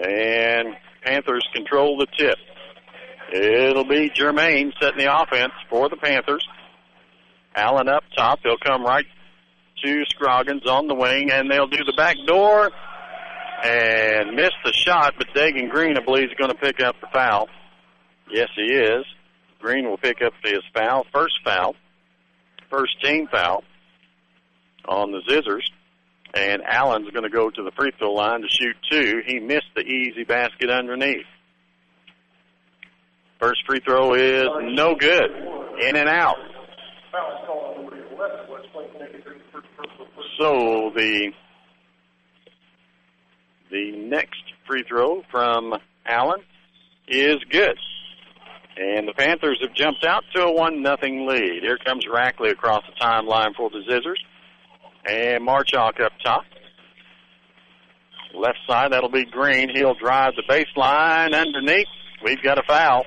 And Panthers control the tip. It'll be Germain setting the offense for the Panthers. Allen up top. They'll come right to Scroggins on the wing, and they'll do the back door and miss the shot, but Dagan Green, I believe, is going to pick up the foul. Yes, he is. Green will pick up his foul, first team foul on the Zizzers. And Allen's going to go to the free throw line to shoot two. He missed the easy basket underneath. First free throw is no good. In and out. So the next free throw from Allen is good. And the Panthers have jumped out to a 1-0 lead. Here comes Rackley across the timeline for the Zizzers. And Marchuk up top. Left side, that'll be Green. He'll drive the baseline underneath. We've got a foul,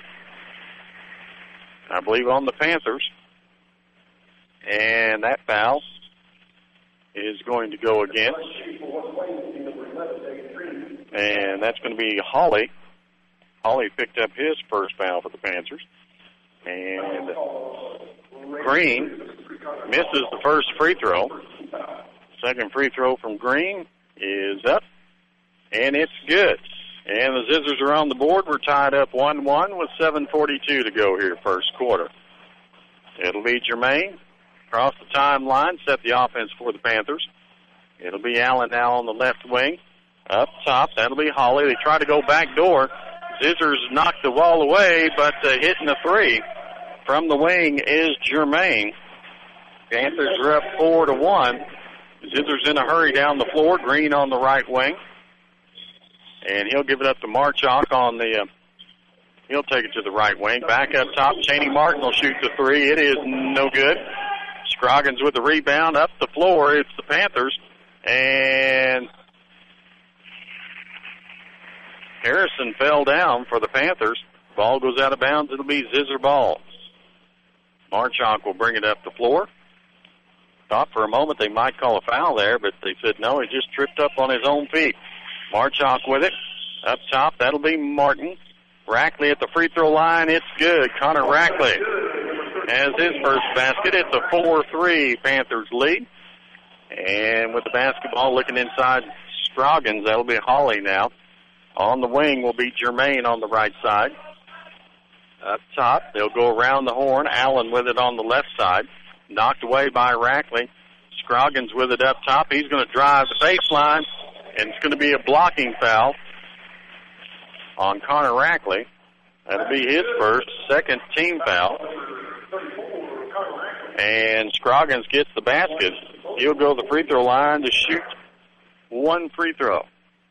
I believe, on the Panthers. And that foul is going to go against. And that's going to be Hawley. Hawley picked up his first foul for the Panthers. And Green misses the first free throw. Second free throw from Green is up, and it's good. And the Zizzers are on the board. We're tied up 1-1 with 7:42 to go here first quarter. It'll be Germain across the timeline, set the offense for the Panthers. It'll be Allen now on the left wing. Up top, that'll be Hawley. They try to go back door. Zizzers knocked the ball away, but hitting the three from the wing is Germain. Panthers are up 4-1. Zizzers in a hurry down the floor. Green on the right wing. And he'll give it up to Marchuk on the, he'll take it to the right wing. Back up top, Cheney Martin will shoot the three. It is no good. Scroggins with the rebound up the floor. It's the Panthers. And Harrison fell down for the Panthers. Ball goes out of bounds. It'll be Zizzer ball. Marchuk will bring it up the floor. Thought for a moment they might call a foul there, but they said no, he just tripped up on his own feet. Marchuk with it. Up top, that'll be Martin. Rackley at the free throw line. It's good. Connor Rackley has his first basket. It's a 4-3 Panthers lead. And with the basketball looking inside Scroggins, that'll be Hawley now. On the wing will be Germain on the right side. Up top, they'll go around the horn. Allen with it on the left side. Knocked away by Rackley. Scroggins with it up top. He's going to drive the baseline, and it's going to be a blocking foul on Connor Rackley. That'll be his second team foul. And Scroggins gets the basket. He'll go to the free throw line to shoot one free throw.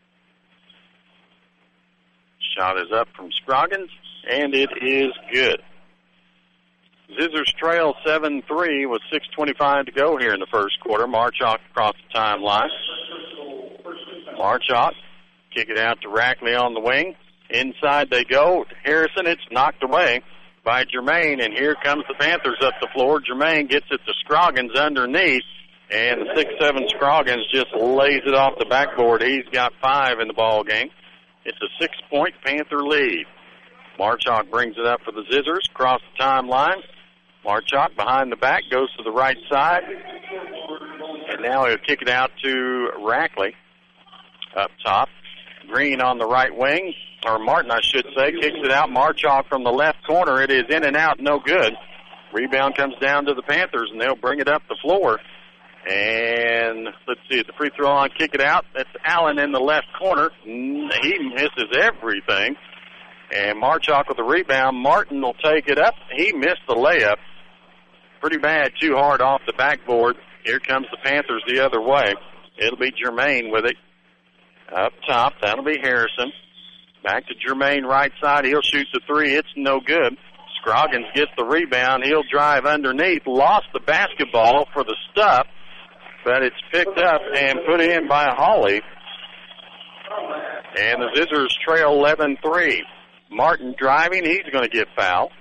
Shot is up from Scroggins, and it is good. Zizzers trail 7-3 with 6:25 to go here in the first quarter. Marchuk across the timeline. Marchuk kick it out to Rackley on the wing. Inside they go. Harrison, it's knocked away by Germain, and here comes the Panthers up the floor. Germain gets it to Scroggins underneath, and the 6'7 Scroggins just lays it off the backboard. He's got 5 in the ball game. It's a 6-point Panther lead. Marchuk brings it up for the Zizzers across the timeline. Marchuk behind the back goes to the right side, and now he'll kick it out to Rackley up top. Green on the right wing, or Martin, I should say, kicks it out. Marchuk from the left corner. It is in and out, no good. Rebound comes down to the Panthers, and they'll bring it up the floor. And let's see, at the free throw line, kick it out. That's Allen in the left corner. He misses everything. And Marchuk with the rebound. Martin will take it up. He missed the layup. Pretty bad, too hard off the backboard. Here comes the Panthers the other way. It'll be Germain with it. Up top, that'll be Harrison. Back to Germain right side. He'll shoot the three. It's no good. Scroggins gets the rebound. He'll drive underneath. Lost the basketball for the stuff, but it's picked up and put in by Hawley. And the Zizzers trail 11-3. Martin driving. He's going to get fouled.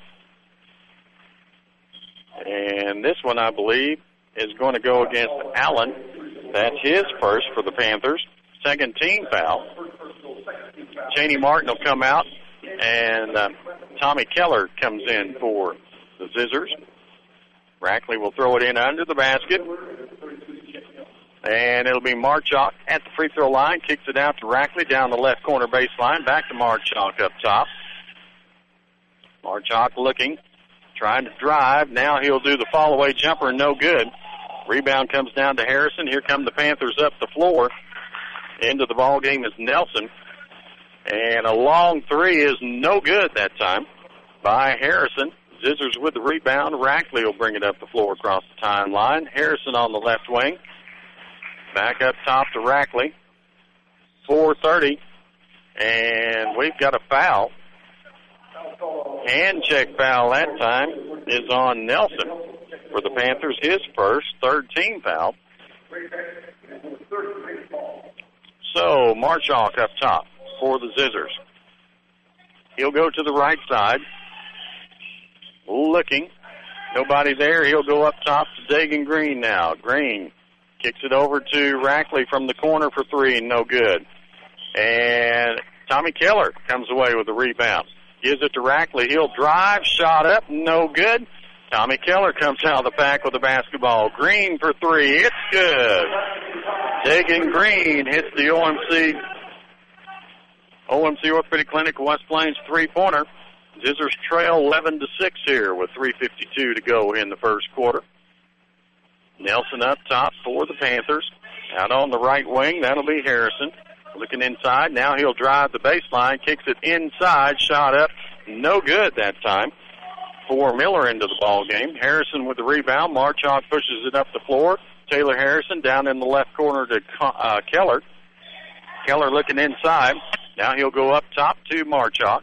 And this one, I believe, is going to go against Allen. That's his first for the Panthers. Second team foul. Janie Martin will come out, and Tommy Keller comes in for the Zizzers. Rackley will throw it in under the basket. And it'll be Marchuk at the free throw line. Kicks it out to Rackley down the left corner baseline. Back to Marchuk up top. Marchuk looking, trying to drive. Now he'll do the fall-away jumper, no good. Rebound comes down to Harrison. Here come the Panthers up the floor. Into the ball game is Nelson. And a long three is no good that time by Harrison. Zizzers with the rebound. Rackley will bring it up the floor across the timeline. Harrison on the left wing. Back up top to Rackley. 4:30. And we've got a foul. Hand check foul that time is on Nelson for the Panthers. His first, third team foul. So Marchuk up top for the Zizzers. He'll go to the right side. Looking. Nobody there. He'll go up top to Dagan Green now. Green kicks it over to Rackley from the corner for three. No good. And Tommy Keller comes away with the rebound. Gives it to Rackley. He'll drive. Shot up. No good. Tommy Keller comes out of the pack with the basketball. Green for three. It's good. Dagan Green hits the OMC Orthopedic Clinic West Plains three-pointer. Zizzers trail 11-6 here with 3:52 to go in the first quarter. Nelson up top for the Panthers. Out on the right wing, that'll be Harrison. Looking inside, now he'll drive the baseline, kicks it inside, shot up, no good that time. For Miller into the ball game. Harrison with the rebound. Marchuk pushes it up the floor. Taylor Harrison down in the left corner to Keller. Keller looking inside. Now he'll go up top to Marchuk.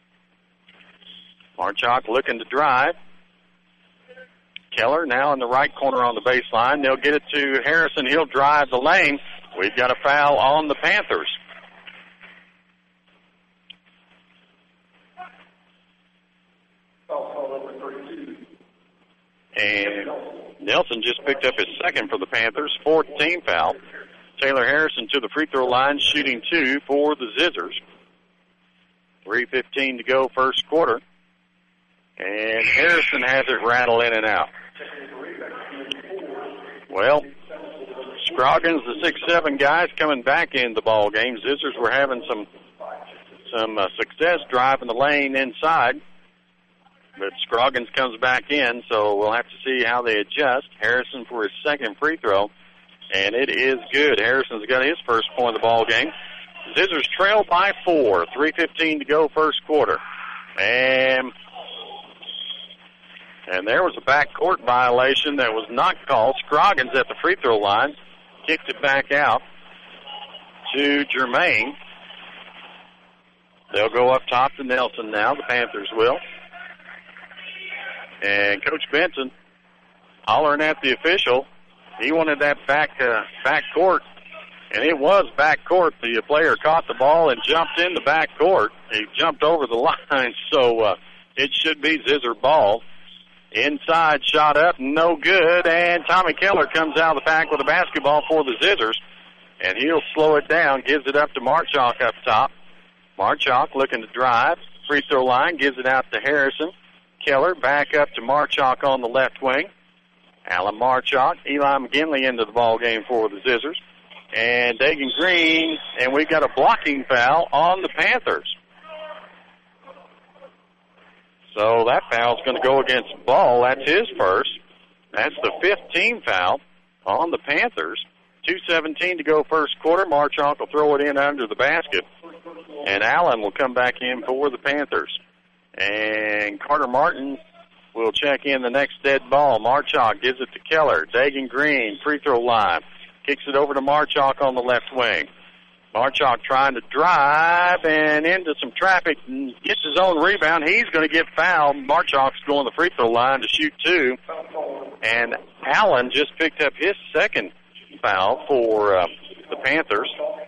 Marchuk looking to drive. Keller now in the right corner on the baseline. They'll get it to Harrison. He'll drive the lane. We've got a foul on the Panthers. And Nelson just picked up his second for the Panthers, fourth team foul. Taylor Harrison to the free throw line, shooting two for the Zizzers. 3:15 to go first quarter. And Harrison has it rattle in and out. Well, Scroggins, the 6'7" guys, coming back in the ball game. Zizzers were having some success driving the lane inside. But Scroggins comes back in, so we'll have to see how they adjust. Harrison for his second free throw, and it is good. Harrison's got his first point of the ball game. Zizzers trail by 4. 3:15 to go first quarter. And there was a backcourt violation that was not called. Scroggins at the free throw line kicked it back out to Germain. They'll go up top to Nelson now. The Panthers will. And Coach Benson hollering at the official. He wanted that back court, and it was back court. The player caught the ball and jumped in the back court. He jumped over the line, so it should be Zizzer ball. Inside, shot up, no good, and Tommy Keller comes out of the pack with a basketball for the Zizzers, and he'll slow it down, gives it up to Marchuk up top. Marchuk looking to drive, free throw line, gives it out to Harrison. Keller back up to Marchuk on the left wing. Alan Marchuk, Eli McGinley into the ball game for the Zizzers. And Dagan Green, and we've got a blocking foul on the Panthers. So that foul's going to go against Ball. That's his first. That's the 5th team foul on the Panthers. 2:17 to go first quarter. Marchuk will throw it in under the basket. And Allen will come back in for the Panthers. And Carter Martin will check in the next dead ball. Marchuk gives it to Keller. Dagan Green, free throw line. Kicks it over to Marchuk on the left wing. Marchuk trying to drive and into some traffic and gets his own rebound. He's going to get fouled. Marchuk's going to the free throw line to shoot two. And Allen just picked up his second foul for the Panthers.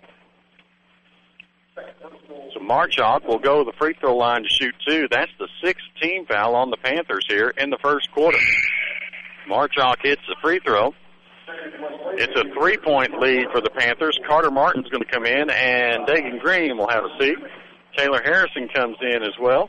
So Marchuk will go to the free throw line to shoot two. That's the 6th team foul on the Panthers here in the first quarter. Marchuk hits the free throw. It's a 3-point lead for the Panthers. Carter Martin's going to come in, and Dagan Green will have a seat. Taylor Harrison comes in as well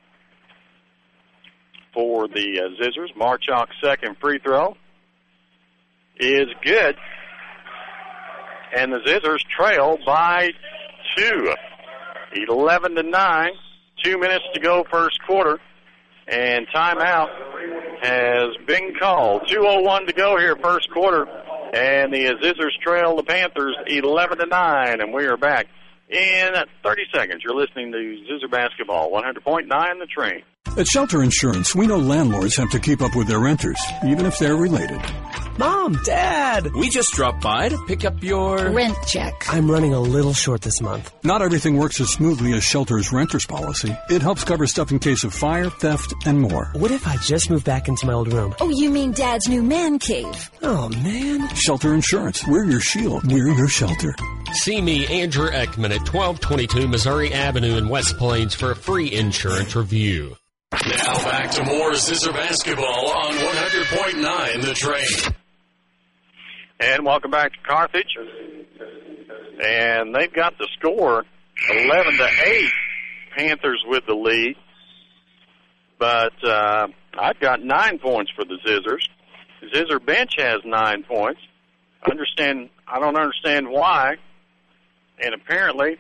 for the Zizzers. Marchuk's second free throw is good, and the Zizzers trail by 2, 11-9. 2 minutes to go, first quarter, and timeout has been called. 2:01 to go here, first quarter, and the Zizzers trail the Panthers 11-9, and we are back in 30 seconds. You're listening to Zizzer Basketball, 100.9 The Train. At Shelter Insurance, we know landlords have to keep up with their renters, even if they're related. Mom, Dad, we just dropped by to pick up your rent check. I'm running a little short this month. Not everything works as smoothly as Shelter's renter's policy. It helps cover stuff in case of fire, theft, and more. What if I just moved back into my old room? Oh, you mean Dad's new man cave? Oh, man. Shelter Insurance. We're your shield. We're your shelter. See me, Andrew Ekman, at 1222 Missouri Avenue in West Plains for a free insurance review. Now back to more Zizzer Basketball on 100.9 The Train. And welcome back to Carthage. And they've got the score 11-8. Panthers with the lead. But I've got 9 points for the Zizzers. The Zizzer bench has 9 points. I don't understand why. And apparently,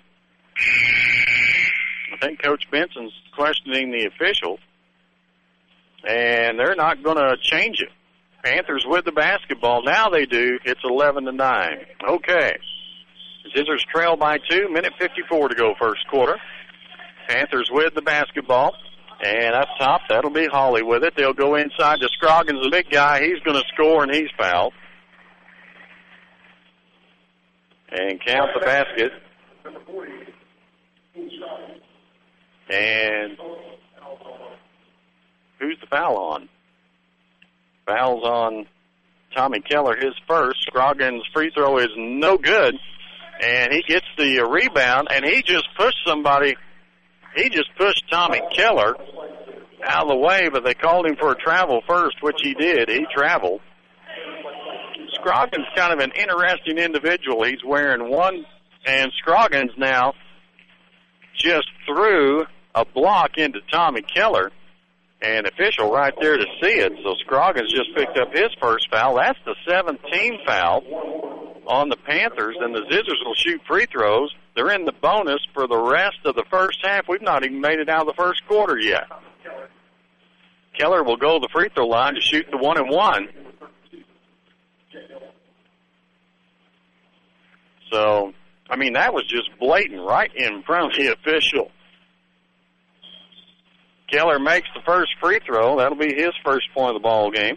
I think Coach Benson's questioning the officials. And they're not going to change it. Panthers with the basketball. Now they do. It's 11-9. Okay. Zizzers trail by 2. Minute 54 to go first quarter. Panthers with the basketball. And up top, that'll be Hawley with it. They'll go inside to Scroggins, the big guy. He's going to score, and he's fouled. And count the basket. And who's the foul on? Foul's on Tommy Keller, his first. Scroggins' free throw is no good. And he gets the rebound, and he just pushed somebody. He just pushed Tommy Keller out of the way, but they called him for a travel first, which he did. He traveled. Scroggins kind of an interesting individual. He's wearing one, and Scroggins now just threw a block into Tommy Keller. And official right there to see it. So Scroggins just picked up his first foul. That's the 17th foul on the Panthers, and the Zizzers will shoot free throws. They're in the bonus for the rest of the first half. We've not even made it out of the first quarter yet. Keller will go to the free throw line to shoot the 1-and-1. So, I mean, that was just blatant right in front of the official. Keller makes the first free throw. That'll be his first point of the ball game.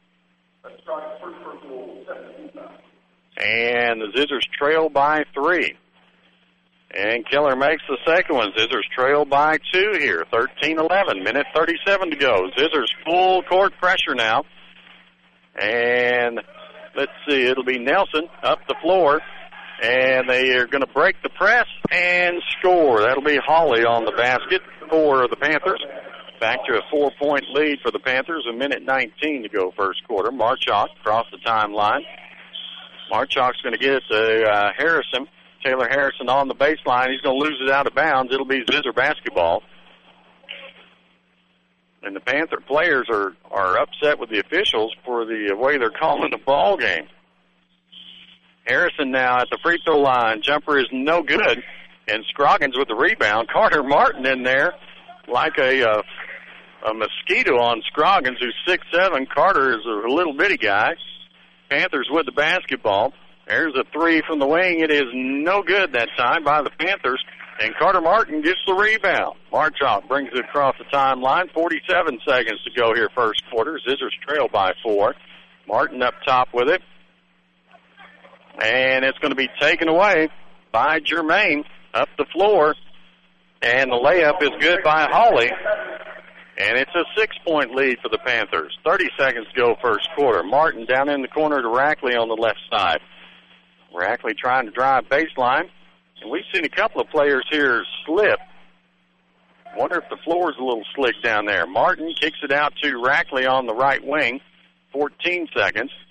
And the Zizzers trail by 3. And Keller makes the second one. Zizzers trail by 2 here. 13-11. Minute 37 to go. Zizzers full court pressure now. And let's see, it'll be Nelson up the floor. And they are going to break the press and score. That'll be Hawley on the basket for the Panthers. Back to a 4-point lead for the Panthers. A minute 19 to go first quarter. Marchuk across the timeline. Marchuk's going to get it to Harrison. Taylor Harrison on the baseline. He's going to lose it out of bounds. It'll be Zizzer basketball. And the Panther players are upset with the officials for the way they're calling the ball game. Harrison now at the free throw line. Jumper is no good. And Scroggins with the rebound. Carter Martin in there like a mosquito on Scroggins, who's 6'7". Carter is a little bitty guy. Panthers with the basketball. There's a three from the wing. It is no good that time by the Panthers. And Carter Martin gets the rebound. Marchuk brings it across the timeline. 47 seconds to go here first quarter. Zizzers trail by 4. Martin up top with it. And it's going to be taken away by Germain up the floor. And the layup is good by Hawley. And it's a 6-point lead for the Panthers. 30 seconds to go first quarter. Martin down in the corner to Rackley on the left side. Rackley trying to drive baseline. And we've seen a couple of players here slip. Wonder if the floor is a little slick down there. Martin kicks it out to Rackley on the right wing. 14 seconds.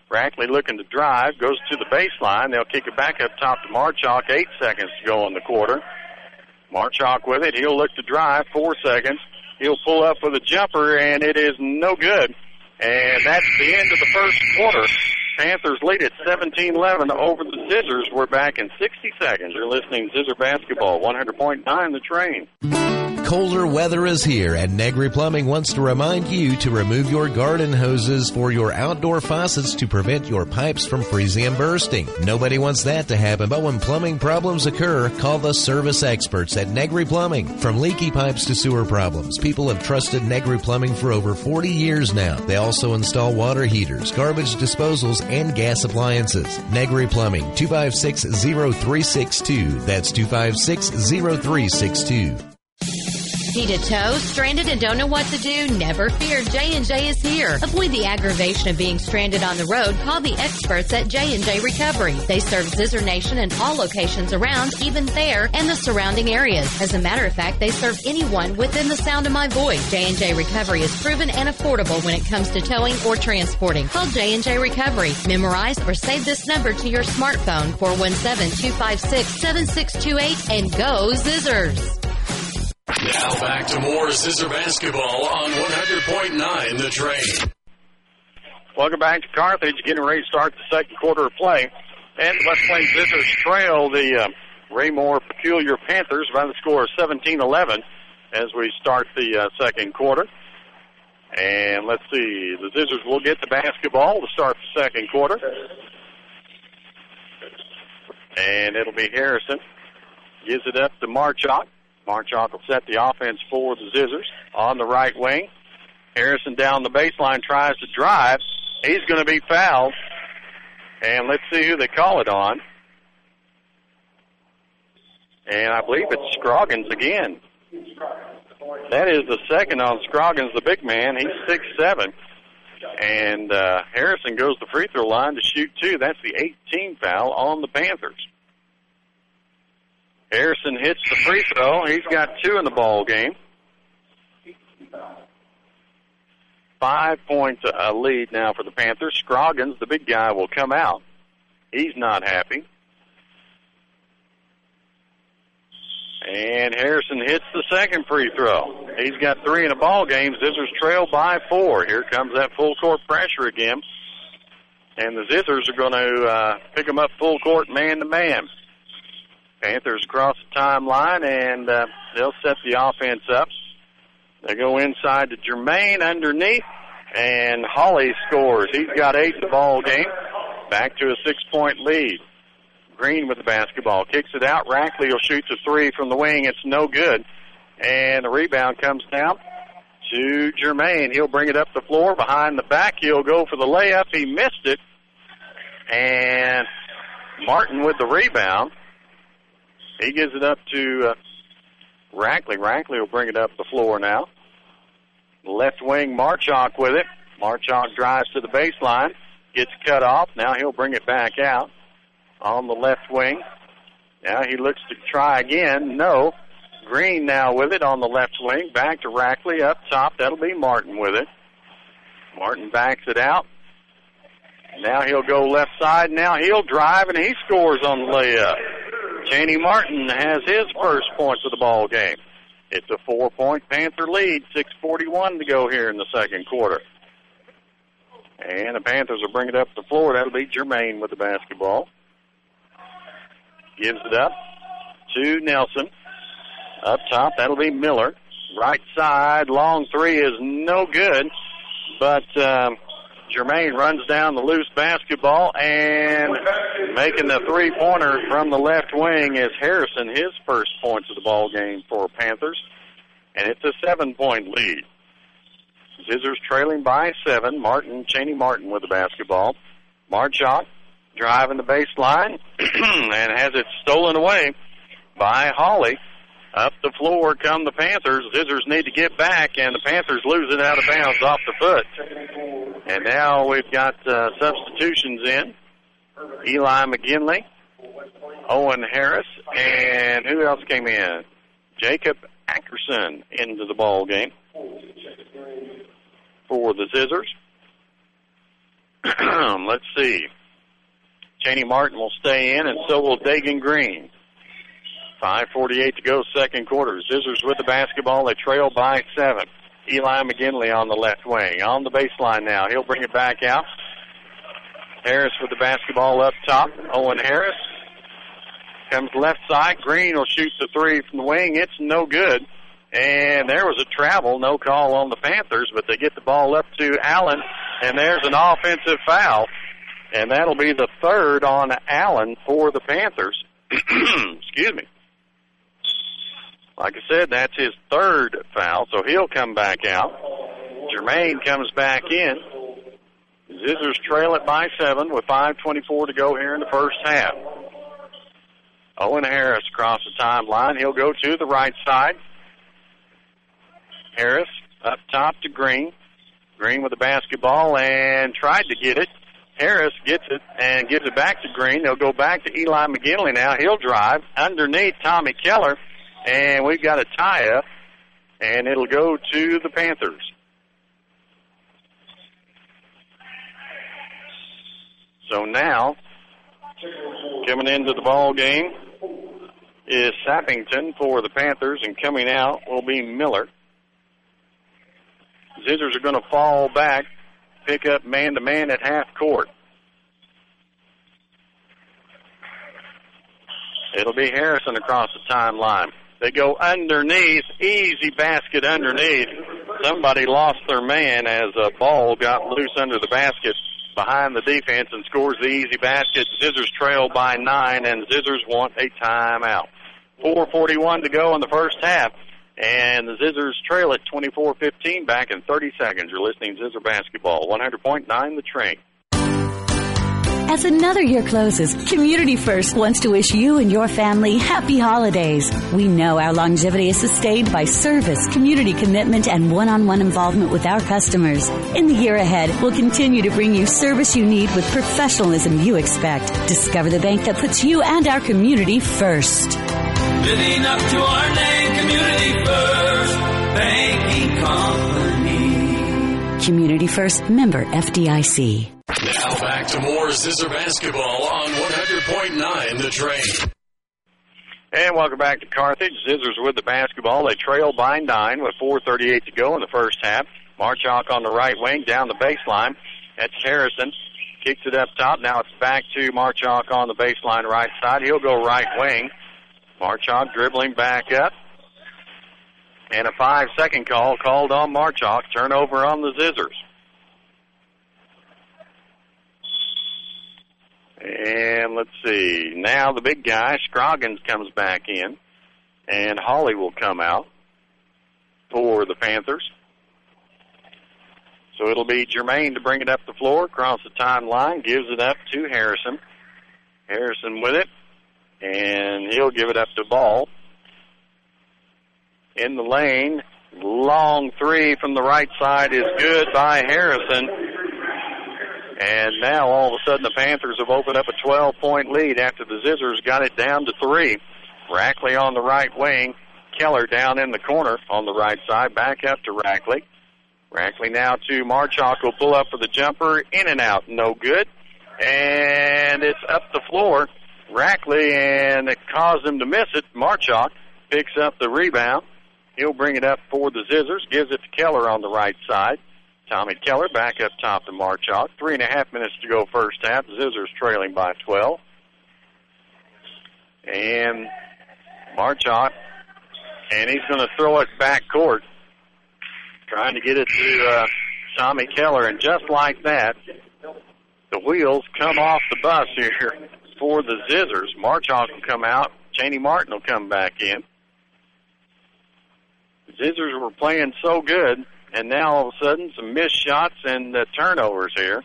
Rackley looking to drive, goes to the baseline. They'll kick it back up top to Marchok. 8 seconds to go in the quarter. Marchok with it. He'll look to drive. 4 seconds. He'll pull up with a jumper, and it is no good. And that's the end of the first quarter. Panthers lead at 17-11 over the Scissors. We're back in 60 seconds. You're listening to Scissor Basketball, 100.9 The Train. Colder weather is here, and Negri Plumbing wants to remind you to remove your garden hoses for your outdoor faucets to prevent your pipes from freezing and bursting. Nobody wants that to happen, but when plumbing problems occur, call the service experts at Negri Plumbing. From leaky pipes to sewer problems, people have trusted Negri Plumbing for over 40 years now. They also install water heaters, garbage disposals, and gas appliances. Negri Plumbing, 256-0362. That's 256-0362. Need a tow? Stranded and don't know what to do? Never fear, J&J is here. Avoid the aggravation of being stranded on the road. Call the experts at J&J Recovery. They serve Scissor Nation and all locations around, even Thayer and the surrounding areas. As a matter of fact, they serve anyone within the sound of my voice. J&J Recovery is proven and affordable when it comes to towing or transporting. Call J&J Recovery. Memorize or save this number to your smartphone, 417-256-7628, and go Scissors. Now back to more Scissor Basketball on 100.9 The Train. Welcome back to Carthage, getting ready to start the second quarter of play. And the West Plains Scissors trail the Raymore Peculiar Panthers by the score of 17-11 as we start the second quarter. And let's see, the Scissors will get the basketball to start the second quarter. And it'll be Harrison. Gives it up to Marchok. Marchok will set the offense for the Scissors on the right wing. Harrison down the baseline tries to drive. He's going to be fouled. And let's see who they call it on. And I believe it's Scroggins again. That is the second on Scroggins, the big man. He's 6'7". And Harrison goes to the free throw line to shoot two. That's the 18th foul on the Panthers. Harrison hits the free throw. He's got two in the ball game. 5-point lead now for the Panthers. Scroggins, the big guy, will come out. He's not happy. And Harrison hits the second free throw. He's got three in the ball game. Scissors trail by 4. Here comes that full court pressure again. And the Scissors are going to pick them up full court man-to-man. Panthers cross the timeline, and they'll set the offense up. They go inside to Jermaine underneath, and Hawley scores. He's got 8 in the ball game. Back to a 6-point lead. Green with the basketball. Kicks it out. Rackley will shoot the three from the wing. It's no good. And the rebound comes down to Jermaine. He'll bring it up the floor. Behind the back, he'll go for the layup. He missed it. And Martin with the rebound. He gives it up to Rackley. Rackley will bring it up the floor now. Left wing, Marchok with it. Marchok drives to the baseline. Gets cut off. Now he'll bring it back out on the left wing. Now he looks to try again. No. Green now with it on the left wing. Back to Rackley up top. That'll be Martin with it. Martin backs it out. Now he'll go left side. Now he'll drive, and he scores on the layup. Chaney Martin has his first points of the ball game. It's a 4-point Panther lead, 6:41 to go here in the second quarter. And the Panthers will bring it up the floor. That'll be Jermaine with the basketball. Gives it up to Nelson. Up top, that'll be Miller. Right side, long three is no good, but Jermaine runs down the loose basketball, and making the three-pointer from the left wing is Harrison, his first points of the ball game for Panthers, and it's a 7-point lead. Scissors trailing by 7. Chaney Martin with the basketball. Marchok driving the baseline and has it stolen away by Hawley. Up the floor come the Panthers. Scissors need to get back, and the Panthers lose it out of bounds off the foot. And now we've got substitutions in. Eli McGinley, Owen Harris, and who else came in? Jacob Ackerson into the ball game for the Scissors. Let's see. Cheney Martin will stay in, and so will Dagan Green. 5:48 to go, second quarter. Scissors with the basketball. They trail by 7. Eli McGinley on the left wing. On the baseline now. He'll bring it back out. Harris with the basketball up top. Owen Harris comes left side. Green will shoot the three from the wing. It's no good. And there was a travel. No call on the Panthers, but they get the ball up to Allen, and there's an offensive foul. And that'll be the third on Allen for the Panthers. Excuse me. Like I said, that's his third foul, so he'll come back out. Jermaine comes back in. Scissors trail it by 7 with 5:24 to go here in the first half. Owen Harris across the timeline. He'll go to the right side. Harris up top to Green. Green with the basketball and tried to get it. Harris gets it and gives it back to Green. They'll go back to Eli McGinley now. He'll drive underneath Tommy Keller, and we've got a tie-up, and it'll go to the Panthers. So now, coming into the ball game is Sappington for the Panthers, and coming out will be Miller. Scissors are going to fall back, pick up man-to-man at half court. It'll be Harrison across the timeline. They go underneath, easy basket underneath. Somebody lost their man as a ball got loose under the basket behind the defense and scores the easy basket. Scissors trail by 9, and Scissors want a timeout. 4:41 to go in the first half, and the Scissors trail at 24-15 back in 30 seconds. You're listening to Scissor Basketball, 100.9 The Train. As another year closes, Community First wants to wish you and your family happy holidays. We know our longevity is sustained by service, community commitment, and one-on-one involvement with our customers. In the year ahead, we'll continue to bring you service you need with professionalism you expect. Discover the bank that puts you and our community first. Living up to our name, Community First Banking Company. Community First, member FDIC. Now back to more Scissor Basketball on 100.9 The Train. And welcome back to Carthage. Scissors with the basketball. They trail by 9 with 4:38 to go in the first half. Marchok on the right wing down the baseline. That's Harrison. Kicks it up top. Now it's back to Marchok on the baseline right side. He'll go right wing. Marchok dribbling back up. And a 5-second call called on Marchok. Turnover on the Scissors. And let's see. Now the big guy, Scroggins, comes back in. And Hawley will come out for the Panthers. So it'll be Jermaine to bring it up the floor, across the timeline, gives it up to Harrison. Harrison with it. And he'll give it up to Ball. In the lane, long three from the right side is good by Harrison. And now all of a sudden the Panthers have opened up a 12-point lead after the Scissors got it down to 3. Rackley on the right wing. Keller down in the corner on the right side. Back up to Rackley. Rackley now to Marchok, will pull up for the jumper. In and out, no good. And it's up the floor. Rackley, and it caused him to miss it. Marchok picks up the rebound. He'll bring it up for the Scissors. Gives it to Keller on the right side. Tommy Keller back up top to Marchok. 3.5 minutes to go first half. Scissors trailing by 12. And Marchok, and he's going to throw it back court, trying to get it to Tommy Keller. And just like that, the wheels come off the bus here for the Scissors. Marchok will come out. Cheney Martin will come back in. The Scissors were playing so good. And now, all of a sudden, some missed shots and turnovers here.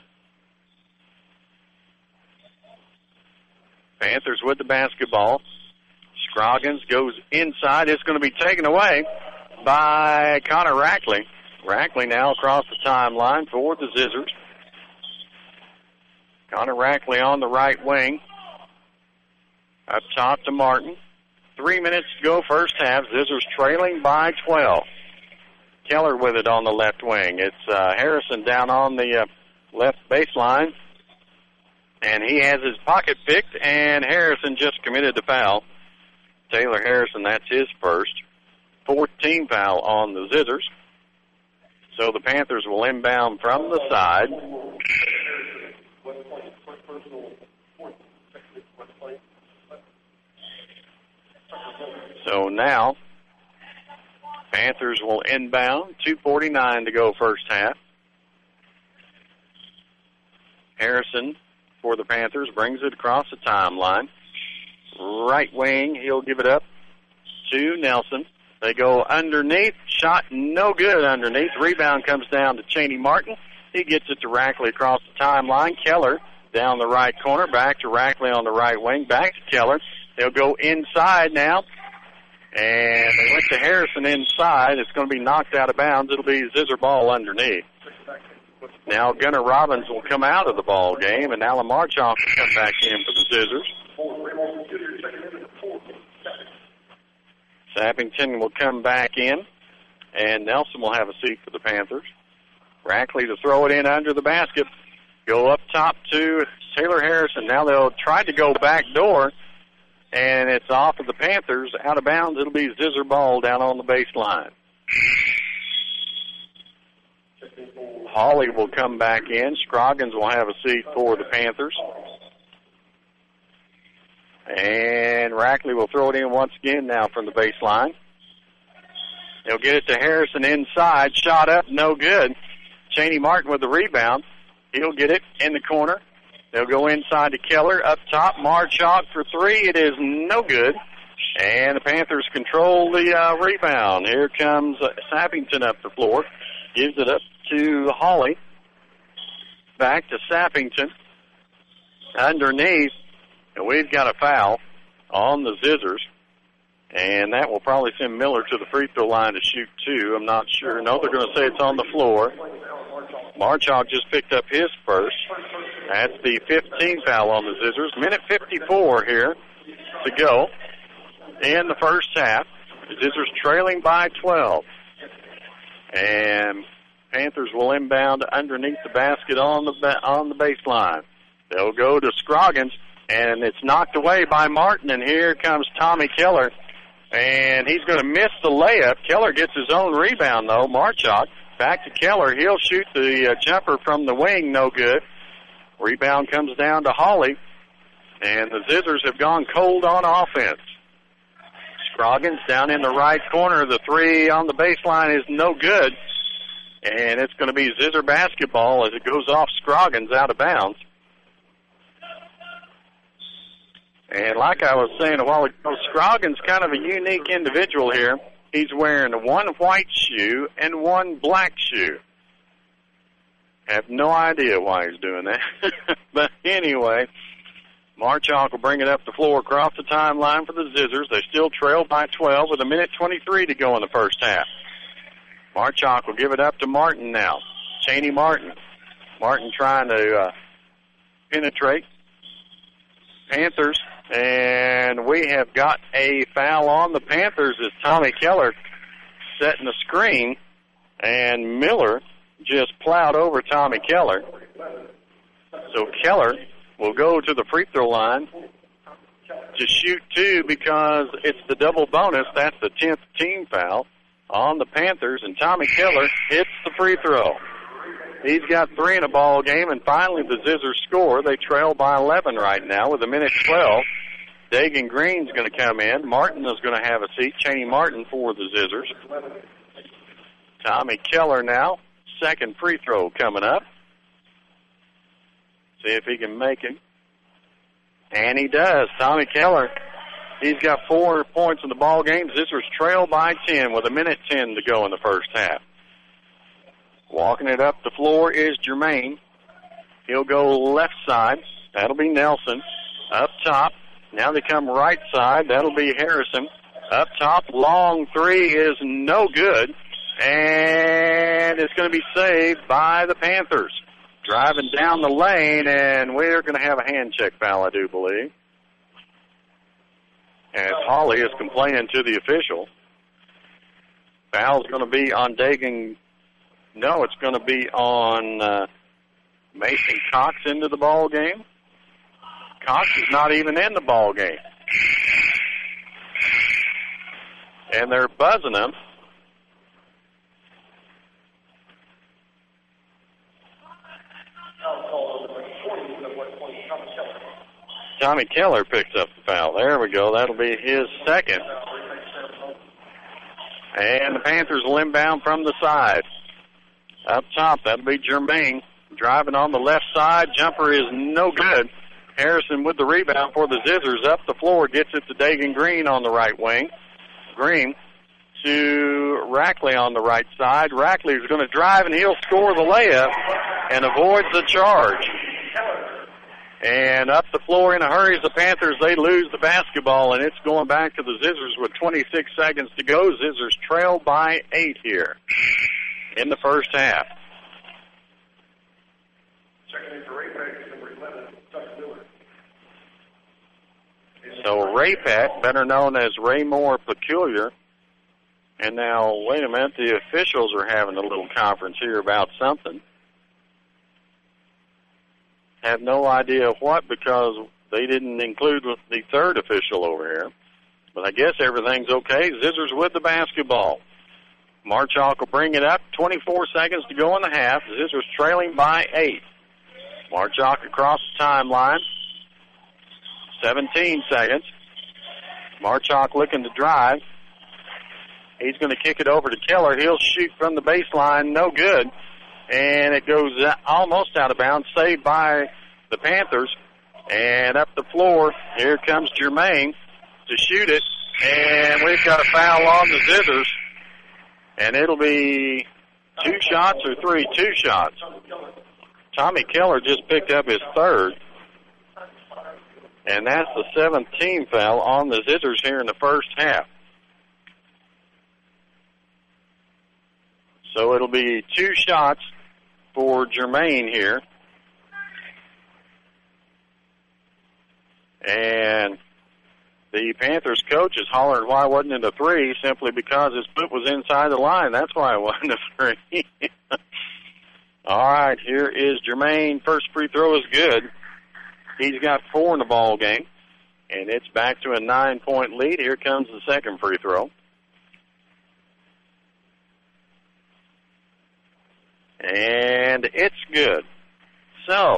Panthers with the basketball. Scroggins goes inside. It's going to be taken away by Connor Rackley. Rackley now across the timeline for the Scissors. Connor Rackley on the right wing. Up top to Martin. 3 minutes to go first half. Scissors trailing by 12. Keller with it on the left wing. It's Harrison down on the left baseline. And he has his pocket picked, and Harrison just committed the foul. Taylor Harrison, that's his first. 14 foul on the Zizzers. So the Panthers will inbound from the side. So now, Panthers will inbound. 2:49 to go first half. Harrison for the Panthers brings it across the timeline. Right wing, he'll give it up to Nelson. They go underneath. Shot no good underneath. Rebound comes down to Cheney Martin. He gets it to Rackley across the timeline. Keller down the right corner. Back to Rackley on the right wing. Back to Keller. They'll go inside now. And they went to Harrison inside. It's going to be knocked out of bounds. It'll be Zizzer ball underneath. Now Gunnar Robbins will come out of the ball game, and Alan Marchok will come back in for the Zizzers. Sappington will come back in, and Nelson will have a seat for the Panthers. Rackley to throw it in under the basket. Go up top to Taylor Harrison. Now they'll try to go back door, and it's off of the Panthers. Out of bounds, it'll be Zizzer ball down on the baseline. Hawley will come back in. Scroggins will have a seat for the Panthers. And Rackley will throw it in once again now from the baseline. They'll get it to Harrison inside. Shot up, no good. Cheney Martin with the rebound. He'll get it in the corner. They'll go inside to Keller. Up top, Marchok for three. It is no good. And the Panthers control the rebound. Here comes Sappington up the floor. Gives it up to Hawley. Back to Sappington. Underneath. And we've got a foul on the Zizzers. And that will probably send Miller to the free throw line to shoot two. I'm not sure. No, they're going to say it's on the floor. Marchok just picked up his first. That's the 15th foul on the Zizzers. Minute 54 here to go in the first half. The Zizzers trailing by 12. And Panthers will inbound underneath the basket on the baseline. They'll go to Scroggins, and it's knocked away by Martin, and here comes Tommy Keller, and he's going to miss the layup. Keller gets his own rebound, though. Marchok back to Keller. He'll shoot the jumper from the wing, no good. Rebound comes down to Hawley, and the Zizzers have gone cold on offense. Scroggins down in the right corner. The three on the baseline is no good. And it's going to be Zizzer basketball as it goes off Scroggins out of bounds. And like I was saying a while ago, Scroggins kind of a unique individual here. He's wearing one white shoe and one black shoe. Have no idea why he's doing that. But anyway, Marchok will bring it up the floor across the timeline for the Zizzers. They still trail by 12 with a minute 23 to go in the first half. Marchok will give it up to Martin now. Cheney Martin. Martin trying to penetrate. Panthers. And we have got a foul on the Panthers as Tommy Keller setting the screen. And Miller just plowed over Tommy Keller. So Keller will go to the free throw line to shoot two because it's the double bonus. That's the 10th team foul on the Panthers, and Tommy Keller hits the free throw. He's got three in a ball game, and finally the Zizzers score. They trail by 11 right now with a minute 12. Dagan Green's going to come in. Martin is going to have a seat. Cheney Martin for the Zizzers. Tommy Keller now, second free throw coming up. See if he can make it. And he does. Tommy Keller, he's got 4 points in the ball game. Zizzers trail by 10 with a minute 10 to go in the first half. Walking it up the floor is Jermaine. He'll go left side. That'll be Nelson. Up top. Now they come right side. That'll be Harrison. Up top, long three is no good. And it's going to be saved by the Panthers. Driving down the lane, and we're going to have a hand check foul, I do believe. And Hawley is complaining to the official. Foul's going to be on Dagan. No, it's going to be on Mason Cox into the ball game. Cox is not even in the ball game. And they're buzzing him. Tommy Keller picks up the foul. There we go. That'll be his second. And the Panthers will inbound from the side. Up top, that'll be Germain. Driving on the left side. Jumper is no good. Harrison with the rebound for the Zizzers. Up the floor, gets it to Dagan Green on the right wing. Green to Rackley on the right side. Rackley is going to drive, and he'll score the layup and avoids the charge. And up the floor in a hurry is the Panthers. They lose the basketball, and it's going back to the Zizzers with 26 seconds to go. Zizzers trail by 8 here in the first half. So Ray Peck, better known as Raymore Peculiar. And now, wait a minute, the officials are having a little conference here about something. Have no idea what, because they didn't include the third official over here. But I guess everything's okay. Zizzers with the basketball. Marchok will bring it up. 24 seconds to go in the half. Zizzers trailing by 8. Marchok across the timeline. 17 seconds. Marchok looking to drive. He's going to kick it over to Keller. He'll shoot from the baseline. No good. And it goes almost out of bounds. Saved by the Panthers. And up the floor, here comes Germain to shoot it. And we've got a foul on the Zizzers. And it'll be 2 shots or 3? 2 shots. Tommy Keller just picked up his third. And that's the 7th team foul on the Zizzers here in the first half. So it'll be 2 shots for Germain here. And the Panthers coach is hollering why wasn't it a 3, simply because his foot was inside the line. That's why it wasn't a 3. All right, here is Germain. First free throw is good. He's got 4 in the ball game, and it's back to a 9-point lead. Here comes the second free throw. And it's good. So,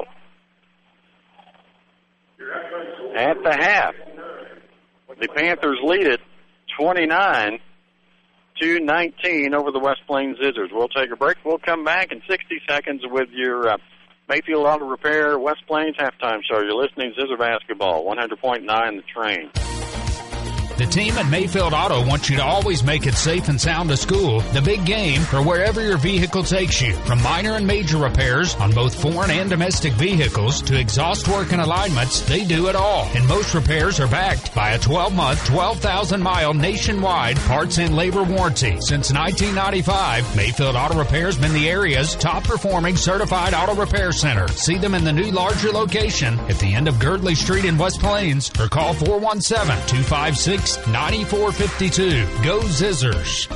at the half, the Panthers lead it 29-19 over the West Plains Zizzers. We'll take a break. We'll come back in 60 seconds with your Mayfield Auto Repair West Plains halftime show. You're listening to Zizzer Basketball, 100.9 The Train. The team at Mayfield Auto wants you to always make it safe and sound to school, the big game, or wherever your vehicle takes you. From minor and major repairs on both foreign and domestic vehicles to exhaust work and alignments, they do it all. And most repairs are backed by a 12-month, 12,000-mile nationwide parts and labor warranty. Since 1995, Mayfield Auto Repair has been the area's top-performing certified auto repair center. See them in the new larger location at the end of Girdley Street in West Plains, or call 417-256-9452. Go Zizzers.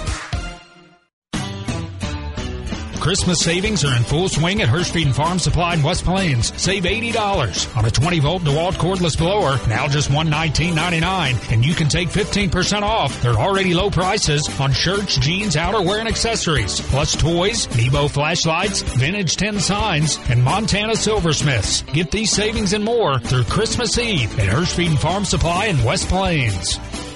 Christmas savings are in full swing at Hirschfrieden Farm Supply in West Plains. Save $80 on a 20-volt DeWalt cordless blower, now just $119.99. And you can take 15% off their already low prices on shirts, jeans, outerwear, and accessories. Plus toys, Nebo flashlights, vintage tin signs, and Montana silversmiths. Get these savings and more through Christmas Eve at Hirschfrieden Farm Supply in West Plains.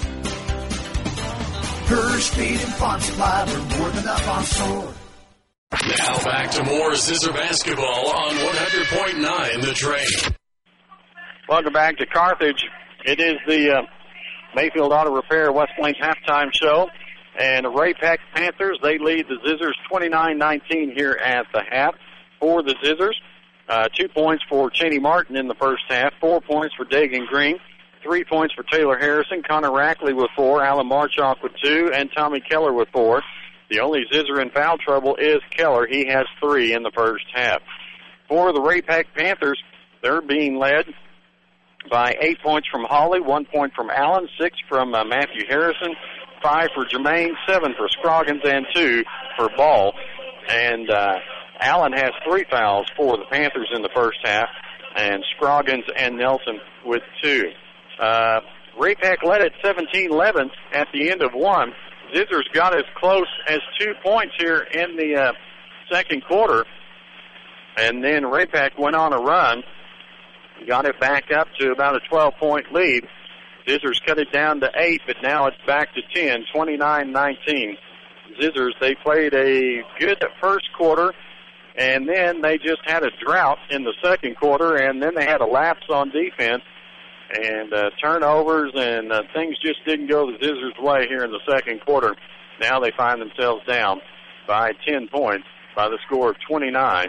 Hirschfrieden Farm Supply, we're more than up on store. Now back to more Zizzer Basketball on 100.9 The Train. Welcome back to Carthage. It is the Mayfield Auto Repair West Plains halftime show. And the Ray Peck Panthers, they lead the Zizzers 29-19 here at the half for the Zizzers. 2 points for Cheney Martin in the first half, 4 points for Dagan Green, 3 points for Taylor Harrison, Connor Rackley with 4, Alan Marchok with 2, and Tommy Keller with 4. The only Zizzer in foul trouble is Keller. He has 3 in the first half. For the Ray Peck Panthers, they're being led by 8 points from Hawley, 1 point from Allen, 6 from Matthew Harrison, 5 for Germain, 7 for Scroggins, and 2 for Ball. And Allen has 3 fouls for the Panthers in the first half, and Scroggins and Nelson with 2. Ray-Pac led at 17-11 at the end of 1. Zizzers got as close as 2 points here in the second quarter, and then Ray-Pac went on a run, got it back up to about a 12-point lead. Zizzers cut it down to 8, but now it's back to 10, 29-19. Zizzers, they played a good first quarter, and then they just had a drought in the second quarter, and then they had a lapse on defense, and turnovers, and things just didn't go the Zizzers' way here in the second quarter. Now they find themselves down by 10 points by the score of 29-19.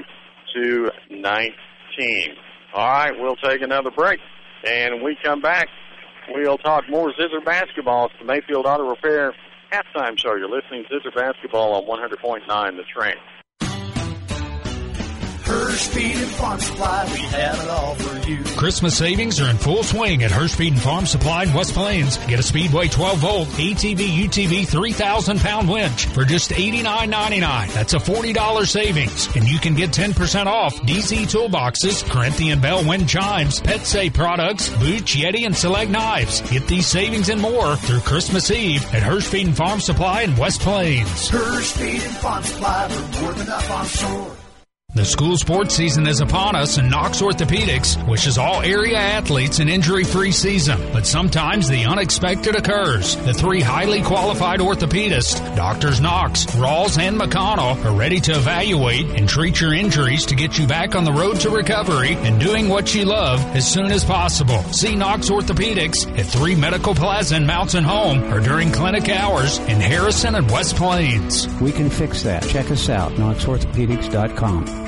All right, we'll take another break, and when we come back, we'll talk more Zizzer basketball. It's the Mayfield Auto Repair halftime show. You're listening to Zizzer basketball on 100.9 The Train. Hirsch Feed and Farm Supply, we have it all for you. Christmas savings are in full swing at Hirsch Feed and Farm Supply in West Plains. Get a Speedway 12-volt ATV UTV 3,000-pound winch for just $89.99. That's a $40 savings. And you can get 10% off DC toolboxes, Corinthian Bell wind chimes, PetSafe products, Booch, Yeti, and Select knives. Get these savings and more through Christmas Eve at Hirsch Feed and Farm Supply in West Plains. Hirsch Feed and Farm Supply, we're more than up on shore. The school sports season is upon us, and Knox Orthopedics wishes all area athletes an injury-free season. But sometimes the unexpected occurs. The 3 highly qualified orthopedists, Drs. Knox, Rawls, and McConnell, are ready to evaluate and treat your injuries to get you back on the road to recovery and doing what you love as soon as possible. See Knox Orthopedics at 3 Medical Plaza in Mountain Home or during clinic hours in Harrison and West Plains. We can fix that. Check us out, knoxorthopedics.com.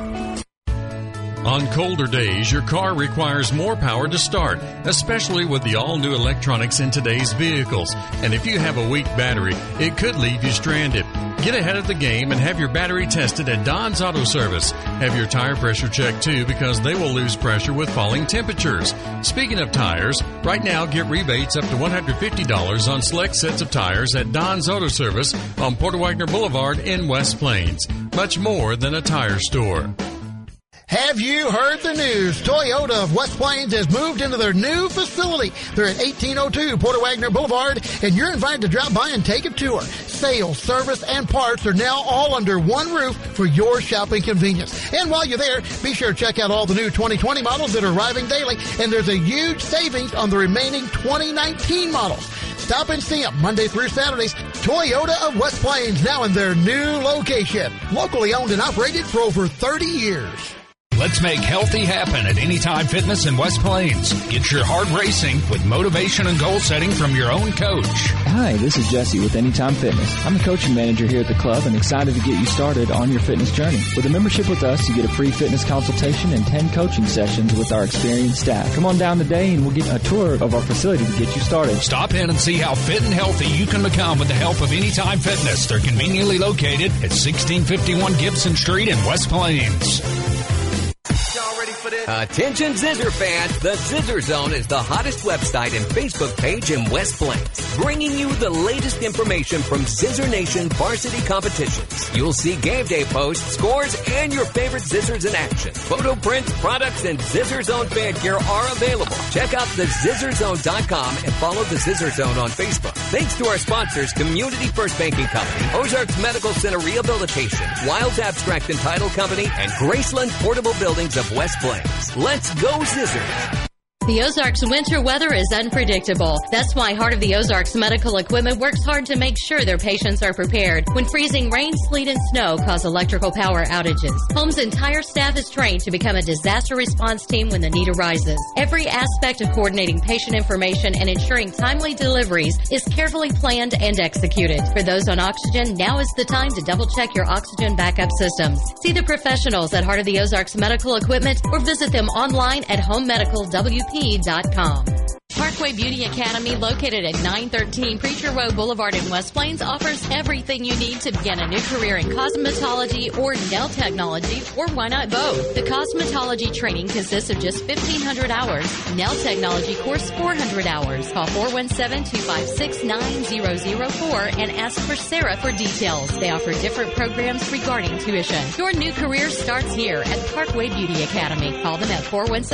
On colder days, your car requires more power to start, especially with the all-new electronics in today's vehicles. And if you have a weak battery, it could leave you stranded. Get ahead of the game and have your battery tested at Don's Auto Service. Have your tire pressure checked too, because they will lose pressure with falling temperatures. Speaking of tires, right now get rebates up to $150 on select sets of tires at Don's Auto Service on Porter Wagner Boulevard in West Plains. Much more than a tire store. Have you heard the news? Toyota of West Plains has moved into their new facility. They're at 1802 Porter Wagner Boulevard, and you're invited to drop by and take a tour. Sales, service, and parts are now all under one roof for your shopping convenience. And while you're there, be sure to check out all the new 2020 models that are arriving daily, and there's a huge savings on the remaining 2019 models. Stop and see them Monday through Saturdays. Toyota of West Plains, now in their new location. Locally owned and operated for over 30 years. Let's make healthy happen at Anytime Fitness in West Plains. Get your heart racing with motivation and goal setting from your own coach. Hi, this is Jesse with Anytime Fitness. I'm the coaching manager here at the club and excited to get you started on your fitness journey. With a membership with us, you get a free fitness consultation and 10 coaching sessions with our experienced staff. Come on down today and we'll get a tour of our facility to get you started. Stop in and see how fit and healthy you can become with the help of Anytime Fitness. They're conveniently located at 1651 Gibson Street in West Plains. Attention Zizzer fans, the Zizzer Zone is the hottest website and Facebook page in West Plains, bringing you the latest information from Zizzer Nation varsity competitions. You'll see game day posts, scores, and your favorite Zizzers in action. Photo prints, products, and Zizzer Zone fan gear are available. Check out thezizzerzone.com and follow the Zizzer Zone on Facebook. Thanks to our sponsors, Community First Banking Company, Ozarks Medical Center Rehabilitation, Wilds Abstract and Title Company, and Graceland Portable Buildings of West Plains. Let's go Zizzers! The Ozarks winter weather is unpredictable. That's why Heart of the Ozarks Medical Equipment works hard to make sure their patients are prepared when freezing rain, sleet, and snow cause electrical power outages. Home's entire staff is trained to become a disaster response team when the need arises. Every aspect of coordinating patient information and ensuring timely deliveries is carefully planned and executed. For those on oxygen, now is the time to double-check your oxygen backup systems. See the professionals at Heart of the Ozarks Medical Equipment or visit them online at homemedicalwp.com. Parkway Beauty Academy, located at 913 Preacher Road Boulevard in West Plains, offers everything you need to begin a new career in cosmetology or nail technology, or why not both? The cosmetology training consists of just 1,500 hours. Nail technology course, 400 hours. Call 417-256-9004 and ask for Sarah for details. They offer different programs regarding tuition. Your new career starts here at Parkway Beauty Academy. Call them at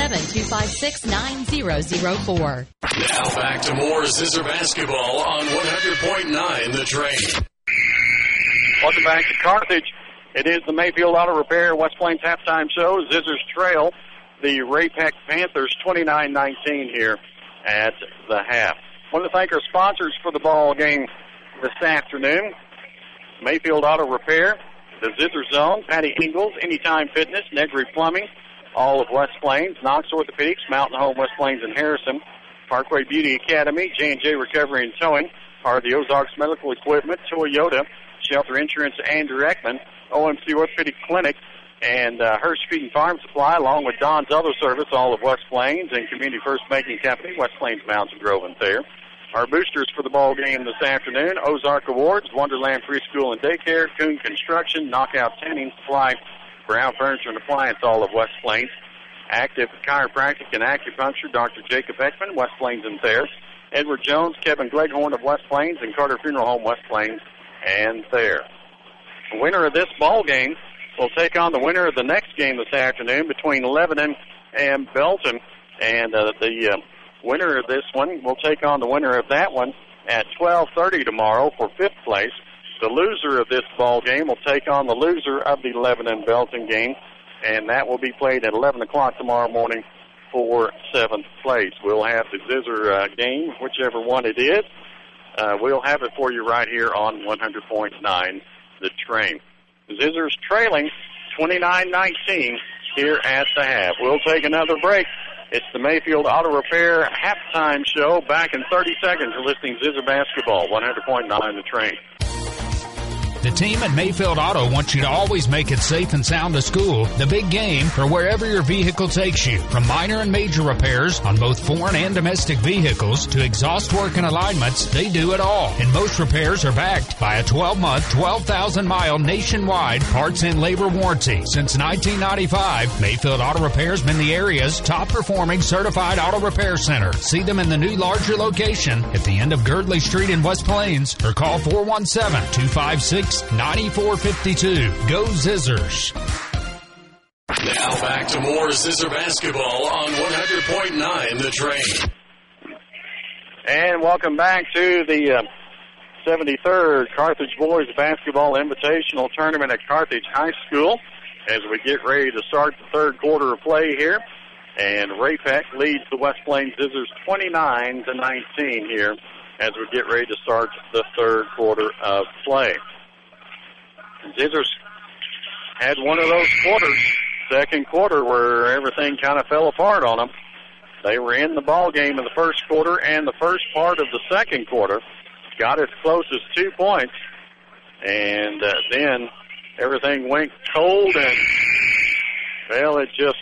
417-256-9004. Now back to more Scissor Basketball on 100.9 The Train. Welcome back to Carthage. It is the Mayfield Auto Repair West Plains halftime show. Scissors trail the Ray-Peck Panthers 29-19 here at the half. I want to thank our sponsors for the ball game this afternoon. Mayfield Auto Repair, the Zither Zone, Patty Ingalls, Anytime Fitness, Negri Plumbing, all of West Plains, Knox Orthopedics, Mountain Home West Plains and Harrison, Parkway Beauty Academy, J&J Recovery and Towing, are the Ozarks Medical Equipment, Toyota, Shelter Insurance, Andrew Ekman, OMC Orthopedic Clinic, and Hurst Feed and Farm Supply, along with Don's Other Service, all of West Plains, and Community First Banking Company, West Plains Mountain Grove and Thayer. Our boosters for the ball game this afternoon: Ozark Awards, Wonderland Preschool and Daycare, Coon Construction, Knockout Tanning Supply, Brown Furniture and Appliance, all of West Plains. Active Chiropractic and Acupuncture, Dr. Jacob Ekman, West Plains and Thayer. Edward Jones, Kevin Gleghorn of West Plains, and Carter Funeral Home, West Plains and Thayer. The winner of this ball game will take on the winner of the next game this afternoon between Lebanon and Belton, and the winner of this one will take on the winner of that one at 12:30 tomorrow for 5th place. The loser of this ball game will take on the loser of the Lebanon-Belton game, and that will be played at 11 o'clock tomorrow morning for 7th place. We'll have the Zizzer game, whichever one it is. We'll have it for you right here on 100.9 The Train. The Zizzers trailing 29-19 here at the half. We'll take another break. It's the Mayfield Auto Repair halftime show. Back in 30 seconds. You're listening to Zizzer Basketball, 100.9 The Train. The team at Mayfield Auto wants you to always make it safe and sound to school, the big game, or wherever your vehicle takes you. From minor and major repairs on both foreign and domestic vehicles to exhaust work and alignments, they do it all. And most repairs are backed by a 12-month, 12,000-mile nationwide parts and labor warranty. Since 1995, Mayfield Auto Repair has been the area's top-performing certified auto repair center. See them in the new larger location at the end of Girdley Street in West Plains, or call 417-256-9452. Go Zizzers. Now back to more Scissor Basketball on 100.9 The Train. And welcome back to the 73rd Carthage Boys Basketball Invitational Tournament at Carthage High School as we get ready to start the third quarter of play here. And Ray-Peck leads the West Plains Zizzers 29-19 here as we get ready to start the third quarter of play. Zizzers had one of those quarters, second quarter, where everything kind of fell apart on them. They were in the ball game in the first quarter and the first part of the second quarter, got as close as 2 points, and then everything went cold, and, well,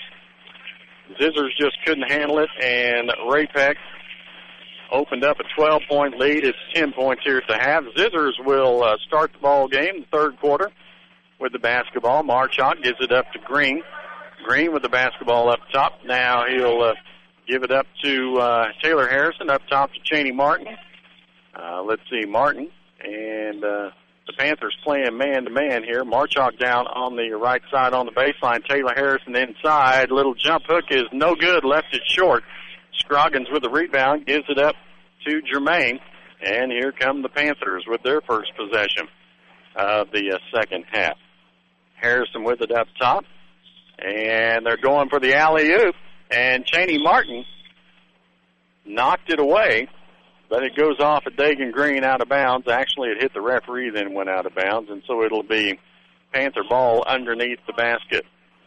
Zizzers just couldn't handle it, and Ray-Peck opened up a 12-point lead. It's 10 points here at the half. Zizzers will start the ball game, the third quarter, with the basketball. Marchant gives it up to Green. Green with the basketball up top. Now he'll give it up to Taylor Harrison, up top to Cheney Martin. Let's see, Martin. And the Panthers playing man-to-man here. Marchant down on the right side on the baseline. Taylor Harrison inside. Little jump hook is no good, left it short. Scroggins with the rebound, gives it up to Jermaine, and here come the Panthers with their first possession of the second half. Harrison with it up top, and they're going for the alley-oop, and Cheney Martin knocked it away, but it goes off at Dagan Green out of bounds. Actually, it hit the referee, then went out of bounds, and so it'll be Panther ball underneath the basket.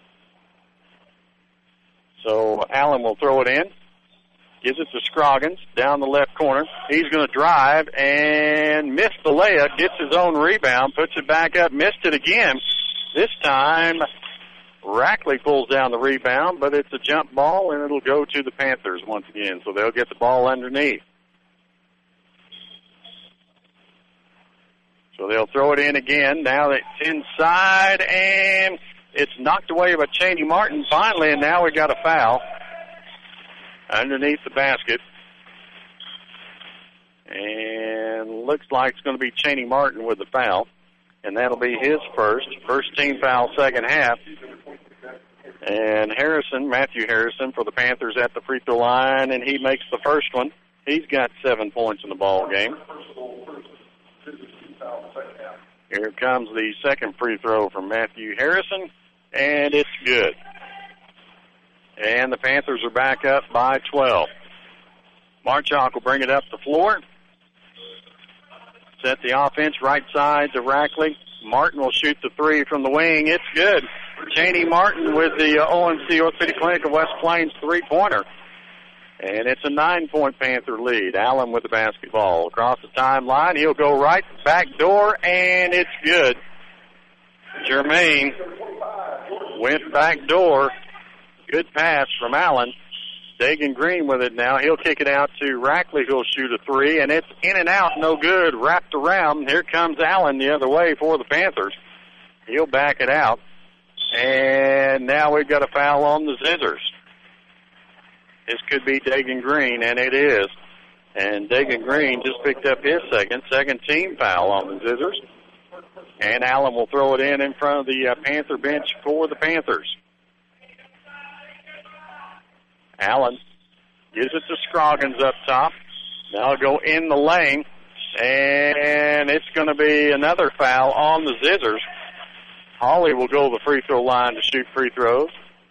So Allen will throw it in. Gives it to Scroggins down the left corner. He's going to drive and miss the layup, gets his own rebound, puts it back up, missed it again. This time, Rackley pulls down the rebound, but it's a jump ball, and it'll go to the Panthers once again. So they'll get the ball underneath. So they'll throw it in again. Now it's inside, and it's knocked away by Cheney Martin finally, and now we got a foul underneath the basket. And looks like it's going to be Cheney Martin with the foul. And that'll be his first team foul second half. And Matthew Harrison for the Panthers at the free throw line, and he makes the first one. He's got 7 points in the ball game. Here comes the second free throw from Matthew Harrison, and it's good. And the Panthers are back up by 12. Marchuk will bring it up the floor. Set the offense right side to Rackley. Martin will shoot the three from the wing. It's good. Cheney Martin with the OMC Orthopedic Clinic of West Plains three-pointer. And it's a 9-point Panther lead. Allen with the basketball. Across the timeline, he'll go right, back door, and it's good. Jermaine went back door. Good pass from Allen. Dagan Green with it now. He'll kick it out to Rackley, who'll shoot a three, and it's in and out, no good, wrapped around. Here comes Allen the other way for the Panthers. He'll back it out. And now we've got a foul on the Scissors. This could be Dagan Green, and it is. And Dagan Green just picked up his second team foul on the Scissors. And Allen will throw it in front of the Panther bench for the Panthers. Allen gives it to Scroggins up top. Now he'll go in the lane, and it's going to be another foul on the Scissors. Hawley will go to the free throw line to shoot free throws.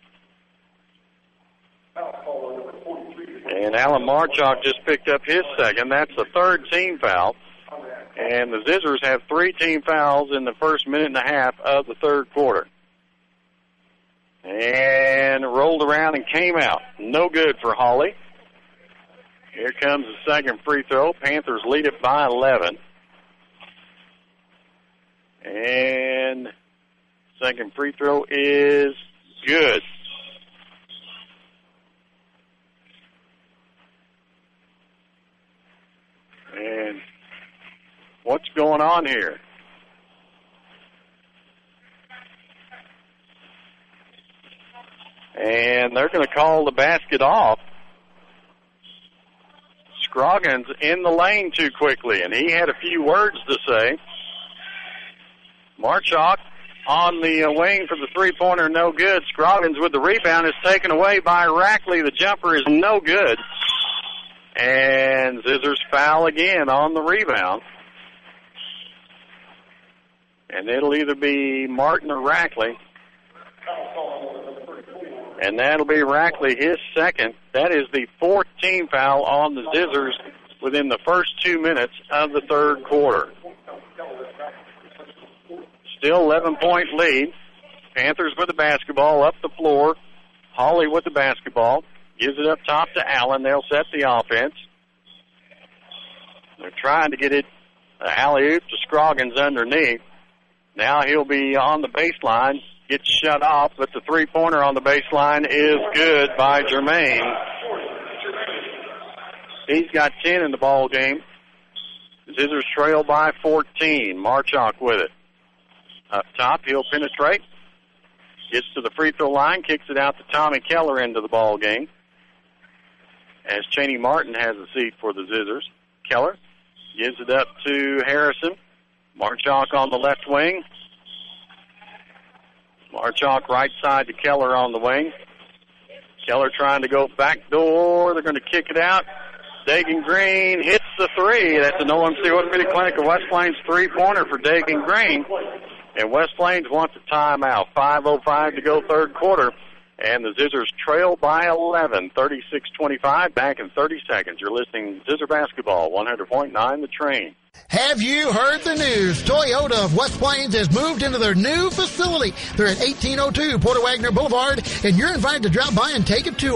And Alan Marchuk just picked up his second. That's the third team foul. And the Scissors have 3 team fouls in the first minute and a half of the third quarter. And rolled around and came out. No good for Hawley. Here comes the second free throw. Panthers lead it by 11. And second free throw is good. And what's going on here? And they're going to call the basket off. Scroggins in the lane too quickly, and he had a few words to say. Marchuk on the wing for the three-pointer, no good. Scroggins with the rebound is taken away by Rackley. The jumper is no good. And Scissors foul again on the rebound. And it'll either be Martin or Rackley. And that'll be Rackley, his second. That is the 4th team foul on the Scissors within the first 2 minutes of the third quarter. Still 11-point lead. Panthers with the basketball up the floor. Hawley with the basketball. Gives it up top to Allen. They'll set the offense. They're trying to get it alley-oop to Scroggins underneath. Now he'll be on the baseline. Gets shut off, but the three-pointer on the baseline is good by Jermaine. He's got 10 in the ball game. Scissors trail by 14. Marchuk with it. Up top, he'll penetrate. Gets to the free throw line, kicks it out to Tommy Keller into the ball game. As Cheney Martin has a seat for the Scissors. Keller gives it up to Harrison. Marchuk on the left wing. Marchuk right side to Keller on the wing. Keller trying to go back door. They're going to kick it out. Dagan Green hits the three. That's an OMC Orthopedic Clinic of West Plains three-pointer for Dagan Green. And West Plains wants a timeout. 5:05 to go third quarter. And the Scissors trail by 11, 36-25, back in 30 seconds. You're listening to Scissor Basketball, 100.9 The Train. Have you heard the news? Toyota of West Plains has moved into their new facility. They're at 1802 Porter Wagner Boulevard, and you're invited to drop by and take a tour.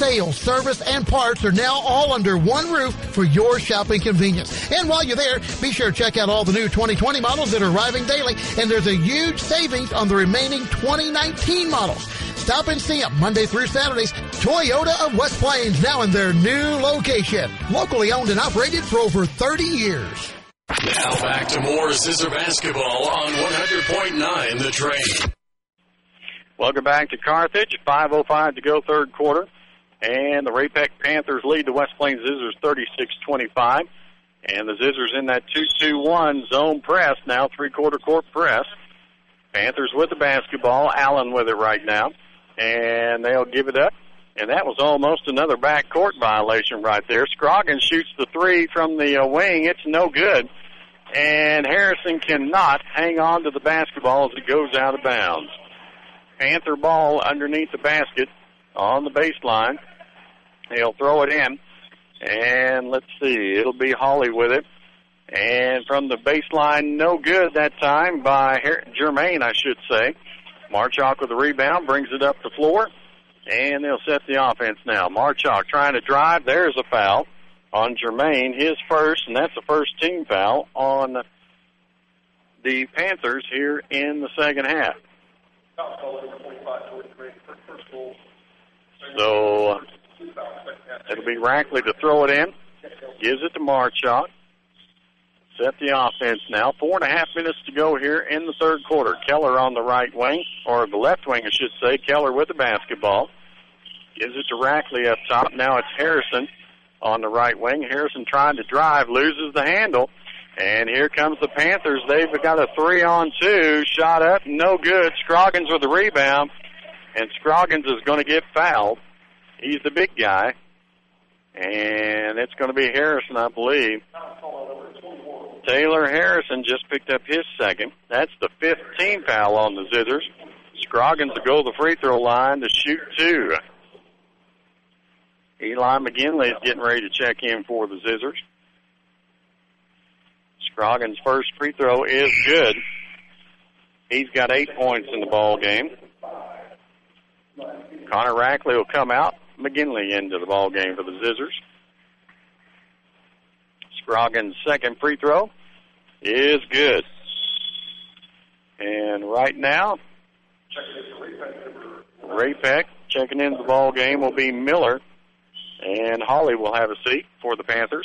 Sales, service, and parts are now all under one roof for your shopping convenience. And while you're there, be sure to check out all the new 2020 models that are arriving daily, and there's a huge savings on the remaining 2019 models. Stop and see them Monday through Saturdays. Toyota of West Plains, now in their new location. Locally owned and operated for over 30 years. Now back to more Scissor Basketball on 100.9 The Train. Welcome back to Carthage. 5:05 to go, third quarter. And the Ray-Peck Panthers lead the West Plains Scissors 36-25. And the Scissors in that 2-2-1 zone press, now three-quarter court press. Panthers with the basketball. Allen with it right now. And they'll give it up. And that was almost another backcourt violation right there. Scroggins shoots the three from the wing. It's no good. And Harrison cannot hang on to the basketball as it goes out of bounds. Panther ball underneath the basket on the baseline. He'll throw it in. And let's see, it'll be Hawley with it. And from the baseline, no good that time by Germain, I should say. Marchuk with the rebound, brings it up the floor. And they'll set the offense now. Marchuk trying to drive. There's a foul on Germain, his first, and that's the first team foul on the Panthers here in the second half. So it'll be Rackley to throw it in. Gives it to Marchuk. Set the offense now. 4.5 minutes to go here in the third quarter. Keller on the right wing, or the left wing, I should say. Keller with the basketball. Gives it to Rackley up top. Now it's Harrison on the right wing. Harrison trying to drive, loses the handle. And here comes the Panthers. They've got a 3-on-2. Shot up, no good. Scroggins with the rebound. And Scroggins is going to get fouled. He's the big guy. And it's going to be Harrison, I believe. Taylor Harrison just picked up his second. That's the 15th foul on the Scissors. Scroggins will go to the free throw line to shoot two. Eli McGinley is getting ready to check in for the Scissors. Scroggins' first free throw is good. He's got 8 points in the ball game. Connor Rackley will come out. McGinley into the ball game for the Scissors. Scroggins' second free throw is good. And right now, Ray-Peck checking into the ball game will be Miller. And Hawley will have a seat for the Panthers.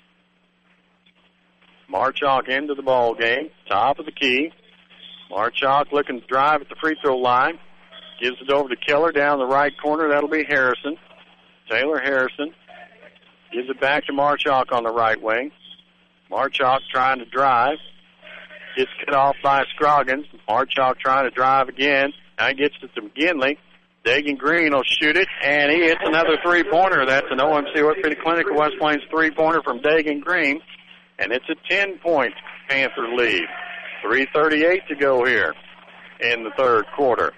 Marchuk into the ball game, top of the key. Marchuk looking to drive at the free throw line. Gives it over to Keller down the right corner. That'll be Harrison. Taylor Harrison gives it back to Marchuk on the right wing. Marchuk trying to drive. Gets cut off by Scroggins. Marchuk trying to drive again. Now he gets it to McGinley. Dagan Green will shoot it, and he hits another three-pointer. That's an OMC Orthopedic Clinic of West Plains three-pointer from Dagan Green. And it's a 10-point Panther lead. 3:38 to go here in the third quarter.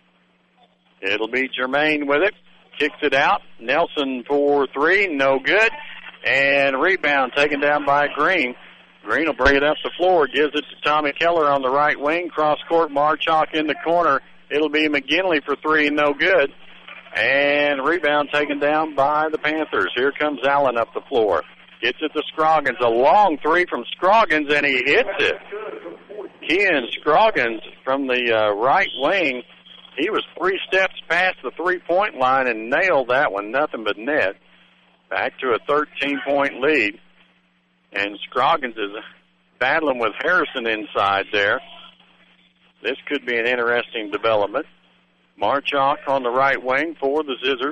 It'll be Germain with it. Kicks it out. Nelson for three. No good. And rebound taken down by Green. Green will bring it up the floor. Gives it to Tommy Keller on the right wing. Cross-court, Marchuk in the corner. It'll be McGinley for three. No good. And rebound taken down by the Panthers. Here comes Allen up the floor. Gets it to Scroggins. A long three from Scroggins, and he hits it. Kean Scroggins from the right wing. He was 3 steps past the three-point line and nailed that one. Nothing but net. Back to a 13-point lead. And Scroggins is battling with Harrison inside there. This could be an interesting development. Marchuk on the right wing for the Scissors.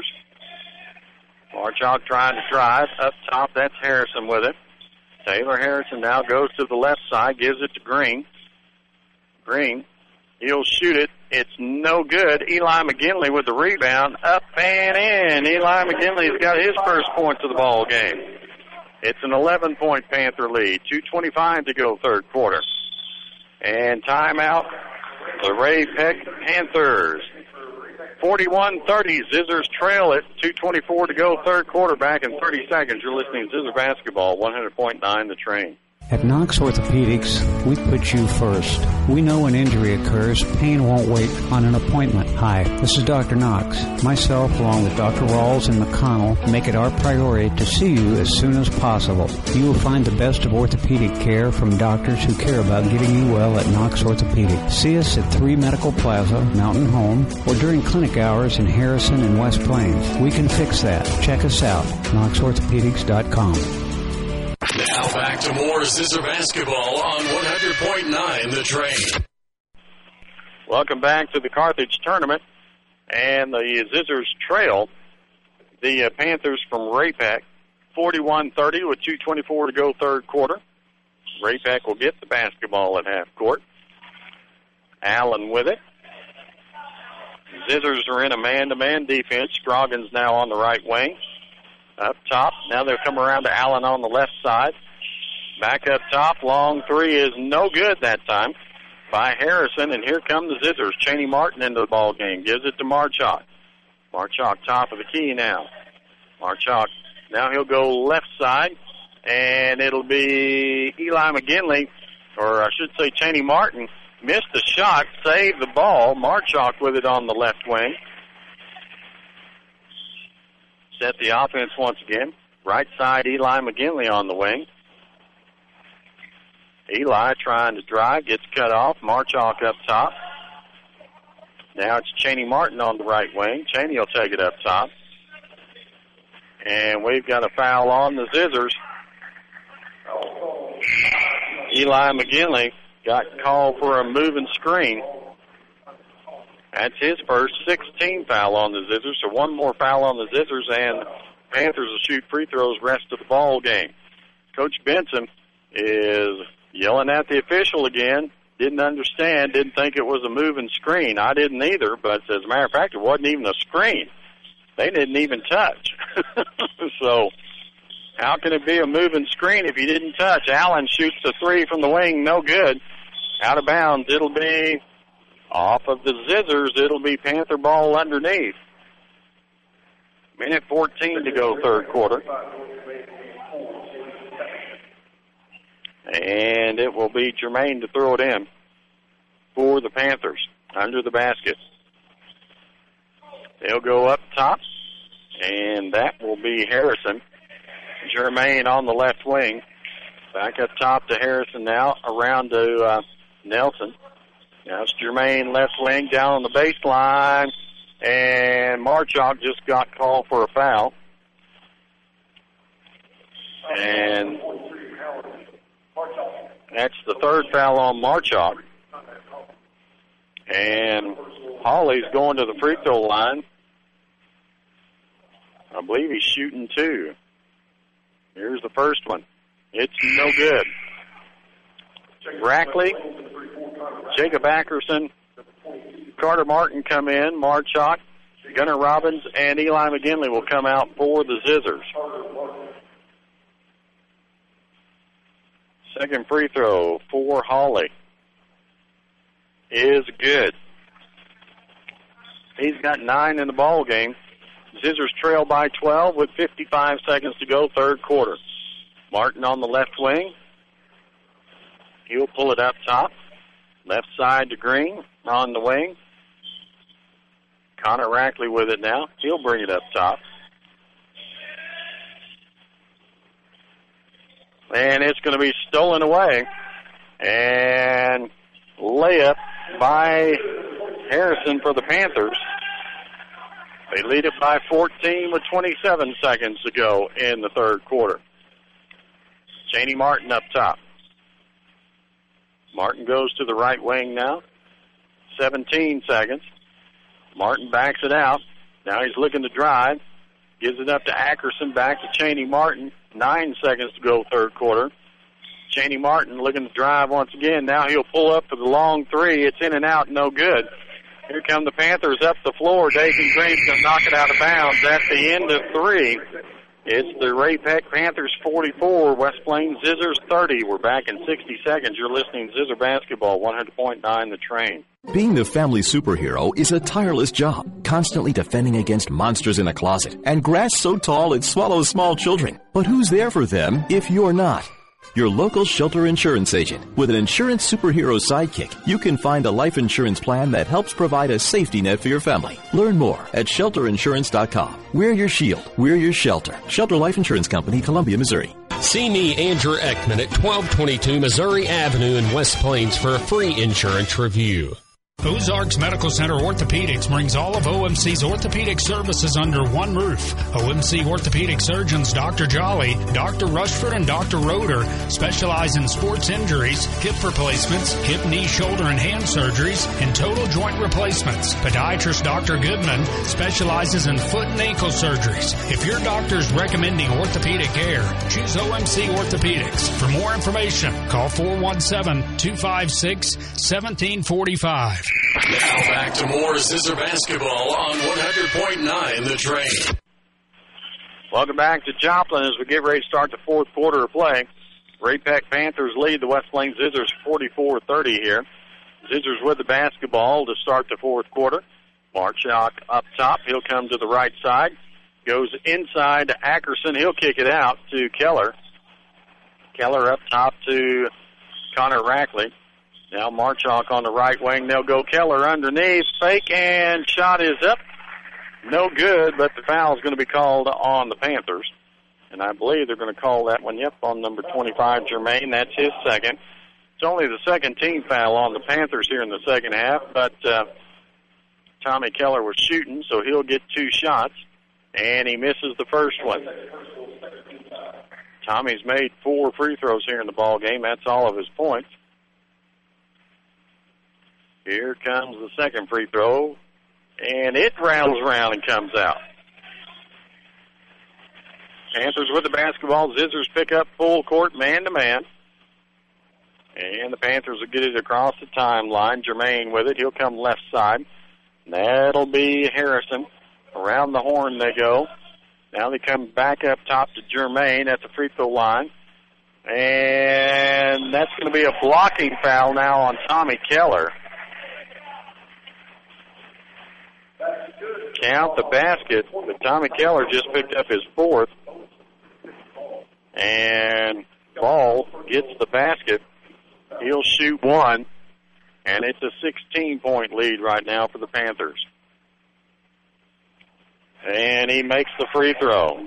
Marchuk trying to drive. Up top, that's Harrison with it. Taylor Harrison now goes to the left side, gives it to Green. Green, he'll shoot it. It's no good. Eli McGinley with the rebound. Up and in. Eli McGinley's got his first points of the ball game. It's an 11-point Panther lead. 2:25 to go third quarter. And timeout. The Ray-Peck Panthers. 41-30. Scissors trail it. 2:24 to go third quarter. Back in 30 seconds. You're listening to Scissor Basketball. 100.9 The Train. At Knox Orthopedics, we put you first. We know when injury occurs, pain won't wait on an appointment. Hi, this is Dr. Knox. Myself, along with Dr. Rawls and McConnell, make it our priority to see you as soon as possible. You will find the best of orthopedic care from doctors who care about getting you well at Knox Orthopedics. See us at 3 Medical Plaza, Mountain Home, or during clinic hours in Harrison and West Plains. We can fix that. Check us out, knoxorthopedics.com. Now back to more Zizzer basketball on 100.9 The Train. Welcome back to the Carthage tournament, and the Zizzers trail the Panthers from Ray-Pac 41-30 with 2:24 to go third quarter. Ray-Pac will get the basketball at half court. Allen with it. Zizzers are in a man-to-man defense. Scroggins now on the right wing. Up top. Now they'll come around to Allen on the left side. Back up top. Long three is no good that time by Harrison. And here come the Zizzers. Cheney Martin into the ball game. Gives it to Marchuk. Marchuk top of the key now. Marchuk. Now he'll go left side. And it'll be Eli McGinley, or I should say Cheney Martin, missed the shot, saved the ball. Marchuk with it on the left wing. Set the offense once again. Right side, Eli McGinley on the wing. Eli trying to drive, gets cut off. Marchuk up top. Now it's Cheney Martin on the right wing. Cheney will take it up top. And we've got a foul on the Zizzers. Eli McGinley got called for a moving screen. That's his first 16 foul on the Zizzers, so one more foul on the Zizzers, and Panthers will shoot free throws rest of the ball game. Coach Benson is yelling at the official again. Didn't understand, didn't think it was a moving screen. I didn't either, but as a matter of fact, it wasn't even a screen. They didn't even touch. So how can it be a moving screen if you didn't touch? Allen shoots the three from the wing, no good. Out of bounds, it'll be off of the Zizzers. It'll be Panther ball underneath. Minute 14 to go third quarter. And it will be Jermaine to throw it in for the Panthers under the basket. They'll go up top, and that will be Harrison. Jermaine on the left wing. Back up top to Harrison now, around to Nelson. Now it's Jermaine left wing down on the baseline, and Marchuk just got called for a foul. And that's the third foul on Marchuk. And Hawley's going to the free throw line. I believe he's shooting two. Here's the first one. It's no good. Brackley, Jacob Ackerson, Carter Martin come in, Marchuk, Gunnar Robbins, and Eli McGinley will come out for the Zizzers. Second free throw for Hawley is good. He's got 9 in the ball game. Zizzers trail by 12 with 55 seconds to go, third quarter. Martin on the left wing. He'll pull it up top. Left side to Green on the wing. Connor Rackley with it now. He'll bring it up top. And it's going to be stolen away. And layup by Harrison for the Panthers. They lead it by 14 with 27 seconds to go in the third quarter. Cheney Martin up top. Martin goes to the right wing now. 17 seconds. Martin backs it out. Now he's looking to drive. Gives it up to Ackerson, back to Cheney Martin. 9 seconds to go third quarter. Cheney Martin looking to drive once again. Now he'll pull up for the long three. It's in and out, no good. Here come the Panthers up the floor. Dathan Green's going to knock it out of bounds at the end of three. It's the Ray-Pac Panthers 44, West Plains Zizzers 30. We're back in 60 seconds. You're listening to Zizzer Basketball, 100.9 The Train. Being the family superhero is a tireless job, constantly defending against monsters in a closet and grass so tall it swallows small children. But who's there for them if you're not? your local Shelter Insurance agent. With an insurance superhero sidekick, you can find a life insurance plan that helps provide a safety net for your family. Learn more at shelterinsurance.com. We're your shield. We're your shelter. Shelter Life Insurance Company, Columbia, Missouri. See me, Andrew Ekman, at 1222 Missouri Avenue in West Plains for a free insurance review. Ozarks Medical Center Orthopedics brings all of OMC's orthopedic services under one roof. OMC orthopedic surgeons Dr. Jolly, Dr. Rushford, and Dr. Roeder specialize in sports injuries, hip replacements, hip, knee, shoulder, and hand surgeries, and total joint replacements. Podiatrist Dr. Goodman specializes in foot and ankle surgeries. If your doctor is recommending orthopedic care, choose OMC Orthopedics. For more information, call 417-256-1745. Now back to more Scissor Basketball on 100.9 The Train. Welcome back to Joplin as we get ready to start the fourth quarter of play. Ray-Peck Panthers lead the West Plains Scissors 44-30 here. Scissors with the basketball to start the fourth quarter. Marchuk up top. He'll come to the right side. Goes inside to Ackerson. He'll kick it out to Keller. Keller up top to Connor Rackley. Now Marchuk on the right wing. They'll go Keller underneath. Fake and shot is up. No good, but the foul is going to be called on the Panthers. And I believe they're going to call that one, on number 25, Jermaine. That's his second. It's only the second team foul on the Panthers here in the second half, but Tommy Keller was shooting, so he'll get 2 shots, and he misses the first one. Tommy's made 4 free throws here in the ball game. That's all of his points. Here comes the second free throw, and it rattles around and comes out. Panthers with the basketball. Scissors pick up full court, man-to-man. And the Panthers will get it across the timeline. Jermaine with it. He'll come left side. That'll be Harrison. Around the horn they go. Now they come back up top to Jermaine at the free throw line. And that's going to be a blocking foul now on Tommy Keller. Count the basket, but Tommy Keller just picked up his 4th. And Ball gets the basket. He'll shoot 1. And it's a 16-point lead right now for the Panthers. And he makes the free throw.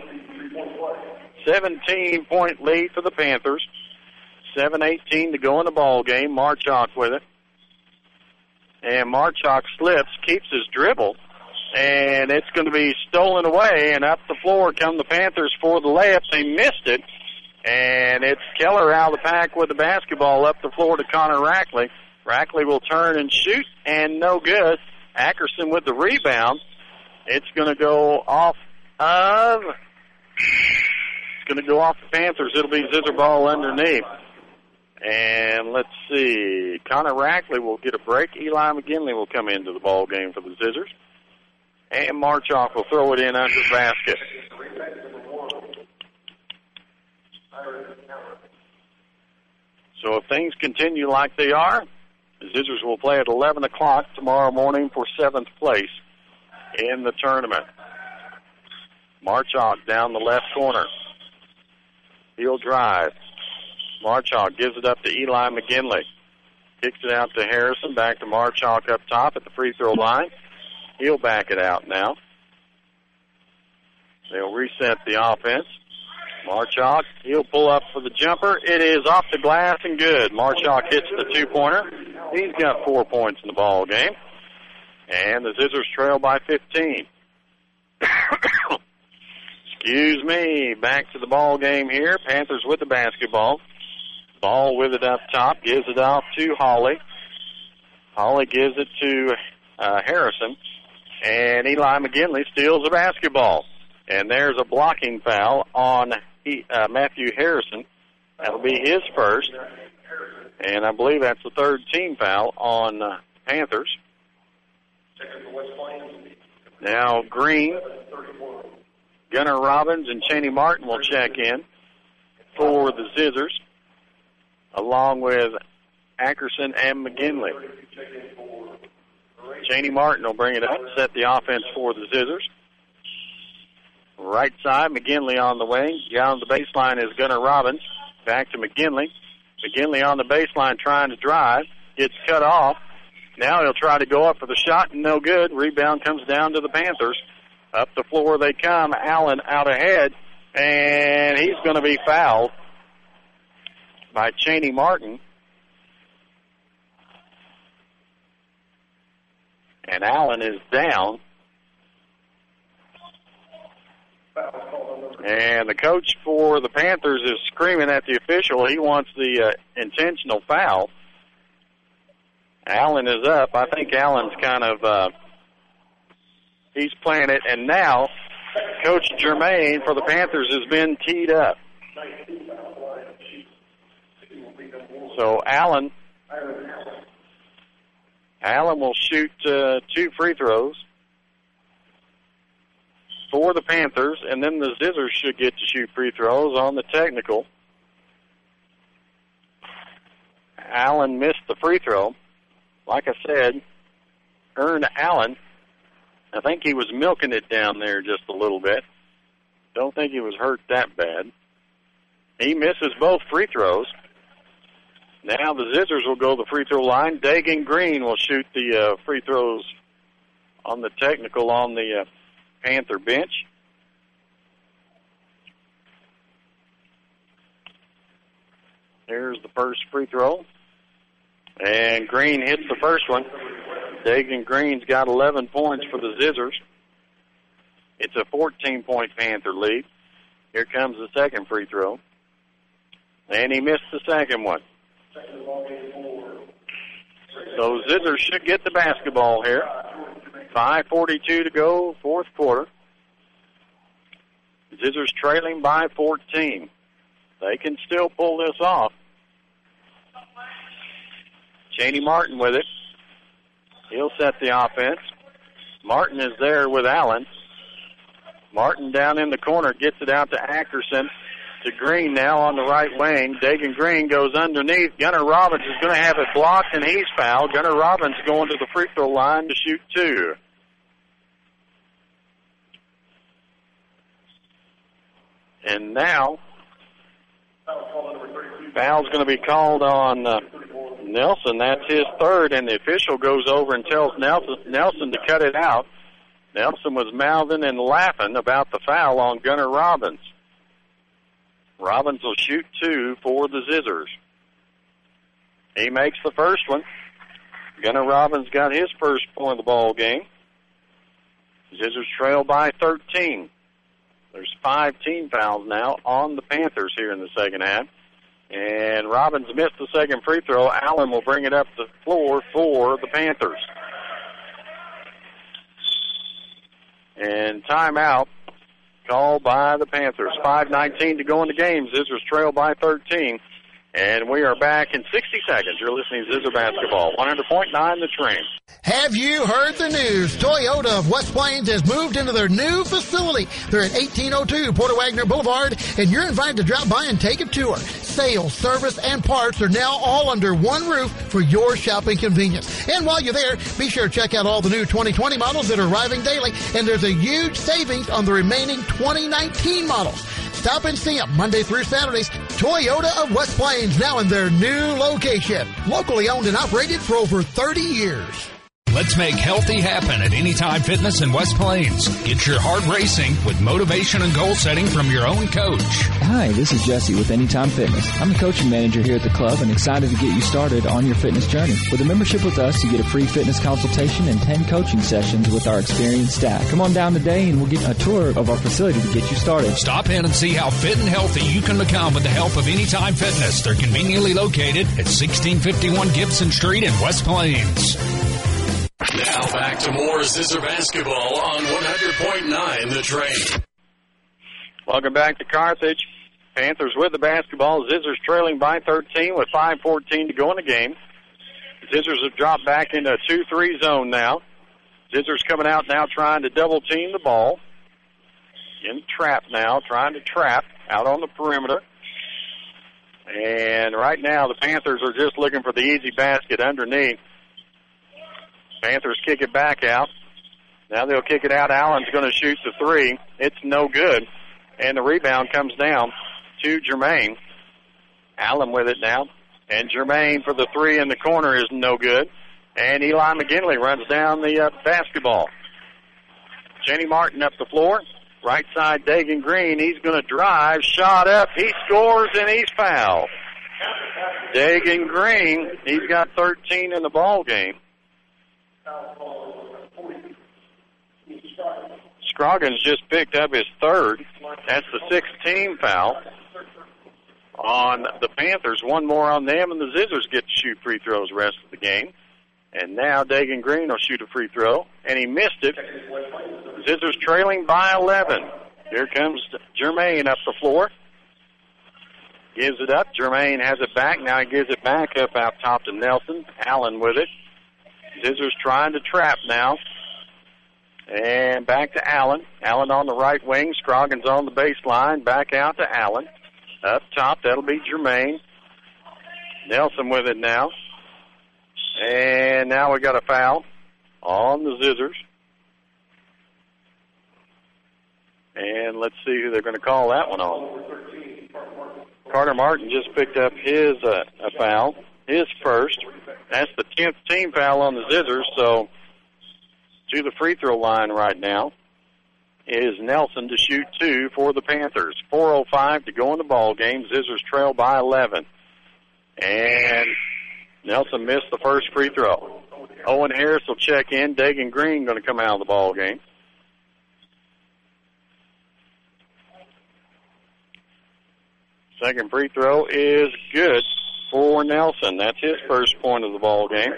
17-point lead for the Panthers. 7:18 to go in the ball game. Marchuk with it. And Marchuk slips, keeps his dribble, and it's going to be stolen away, and up the floor come the Panthers for the layup. They missed it, and it's Keller out of the pack with the basketball up the floor to Connor Rackley. Rackley will turn and shoot, and no good. Ackerson with the rebound. It's going to go off the Panthers. It'll be Scissor ball underneath. And let's see. Connor Rackley will get a break. Eli McGinley will come into the ball game for the Scissors. And Marchuk will throw it in under the basket. So if things continue like they are, the Scissors will play at 11 o'clock tomorrow morning for 7th place in the tournament. Marchuk down the left corner. He'll drive. Marchuk gives it up to Eli McGinley. Kicks it out to Harrison. Back to Marchuk up top at the free throw line. He'll back it out now. They'll reset the offense. Marchuk, he'll pull up for the jumper. It is off the glass and good. Marchuk hits the 2-pointer. He's got 4 points in the ball game. And the Scissors trail by 15. Excuse me. Back to the ball game here. Panthers with the basketball. Ball with it up top. Gives it off to Hawley. Hawley gives it to Harrison. And Eli McGinley steals the basketball. And there's a blocking foul on Matthew Harrison. That'll be his first. And I believe that's the 3rd team foul on Panthers. Now Green, Gunnar Robbins, and Cheney Martin will check in for the Scissors, along with Ackerson and McGinley. Cheney Martin will bring it up, set the offense for the Scissors. Right side, McGinley on the wing. Down the baseline is Gunnar Robbins. Back to McGinley. McGinley on the baseline trying to drive. Gets cut off. Now he'll try to go up for the shot, and no good. Rebound comes down to the Panthers. Up the floor they come. Allen out ahead, and he's going to be fouled by Cheney Martin. And Allen is down. And the coach for the Panthers is screaming at the official. He wants the intentional foul. Allen is up. I think Allen's kind of, he's playing it. And now Coach Germain for the Panthers has been teed up. So Allen will shoot 2 free throws for the Panthers, and then the Zizzers should get to shoot free throws on the technical. Allen missed the free throw. Like I said, Ern Allen, I think he was milking it down there just a little bit. Don't think he was hurt that bad. He misses both free throws. Now the Zizzers will go to the free throw line. Dagan Green will shoot the free throws on the technical on the Panther bench. There's the first free throw. And Green hits the first one. Dagan Green's got 11 points for the Zizzers. It's a 14-point Panther lead. Here comes the second free throw. And he missed the second one. So Zizzers should get the basketball here. 5:42 to go, fourth quarter. Zizzers trailing by 14. They can still pull this off. Cheney Martin with it. He'll set the offense. Martin is there with Allen. Martin down in the corner gets it out to Ackerson. To Green now on the right wing. Dagan Green goes underneath. Gunnar Robbins is going to have it blocked, and he's fouled. Gunnar Robbins going to the free throw line to shoot 2. And now, foul's going to be called on Nelson. That's his third, and the official goes over and tells Nelson to cut it out. Nelson was mouthing and laughing about the foul on Gunnar Robbins. Robbins will shoot 2 for the Zizzers. He makes the first one. Gunnar Robbins got his first point of the ball game. Zizzers trail by 13. There's 5 team fouls now on the Panthers here in the second half. And Robbins missed the second free throw. Allen will bring it up the floor for the Panthers. And timeout called by the Panthers. 5:19 to go in the game. Zizzers trail by 13. And we are back in 60 seconds. You're listening to Zizzer Basketball. 100.9 The Train. Have you heard the news? Toyota of West Plains has moved into their new facility. They're at 1802 Porter Wagner Boulevard, and you're invited to drop by and take a tour. Sales, service, and parts are now all under one roof for your shopping convenience. And while you're there, be sure to check out all the new 2020 models that are arriving daily, and there's a huge savings on the remaining 2019 models. Stop and see them Monday through Saturdays. Toyota of West Plains, now in their new location. Locally owned and operated for over 30 years. Let's make healthy happen at Anytime Fitness in West Plains. Get your heart racing with motivation and goal setting from your own coach. Hi, this is Jesse with Anytime Fitness. I'm the coaching manager here at the club and excited to get you started on your fitness journey. With a membership with us, you get a free fitness consultation and 10 coaching sessions with our experienced staff. Come on down today and we'll get a tour of our facility to get you started. Stop in and see how fit and healthy you can become with the help of Anytime Fitness. They're conveniently located at 1651 Gibson Street in West Plains. Now back to more Zizzer Basketball on 100.9 The Train. Welcome back to Carthage. Panthers with the basketball. Zizzers trailing by 13 with 5:14 to go in the game. Zizzers have dropped back into a 2-3 zone now. Zizzers coming out now trying to double team the ball. In trap now, trying to trap out on the perimeter. And right now the Panthers are just looking for the easy basket underneath. Panthers kick it back out. Now they'll kick it out. Allen's going to shoot the 3. It's no good. And the rebound comes down to Germain. Allen with it now. And Jermaine for the three in the corner is no good. And Eli McGinley runs down the basketball. Jenny Martin up the floor. Right side, Dagan Green. He's going to drive. Shot up. He scores, and he's fouled. Dagan Green, he's got 13 in the ball game. Scroggins just picked up his third. That's the 16th foul on the Panthers. One more on them, and the Zizzers get to shoot free throws the rest of the game. And now Dagan Green will shoot a free throw, and he missed it. Zizzers trailing by 11. Here comes Jermaine up the floor. Gives it up. Jermaine has it back. Now he gives it back up out top to Nelson. Allen with it. Zizzers trying to trap now. And back to Allen. Allen on the right wing. Scroggins on the baseline. Back out to Allen. Up top, that'll be Jermaine. Nelson with it now. And now we got a foul on the Zizzers. And let's see who they're going to call that one on. Carter Martin just picked up his a foul, his first. That's the 10th team foul on the Zizzers, so to the free throw line right now is Nelson to shoot two for the Panthers. 4:05 to go in the ball game. Zizzers trail by 11. And Nelson missed the first free throw. Owen Harris will check in. Dagan Green going to come out of the ball game. Second free throw is good for Nelson. That's his first point of the ball game.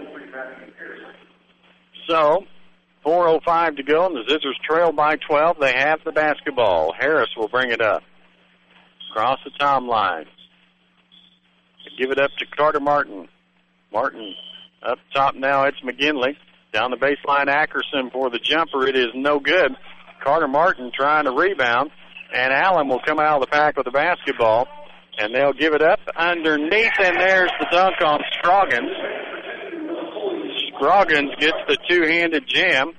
So, 4:05 to go, and the Zizzers trail by 12. They have the basketball. Harris will bring it up. Across the timeline. Give it up to Carter Martin. Martin up top now, it's McGinley. Down the baseline, Ackerson for the jumper. It is no good. Carter Martin trying to rebound, and Allen will come out of the pack with the basketball, and they'll give it up underneath, and there's the dunk on Scroggins. Scroggins gets the two-handed jam,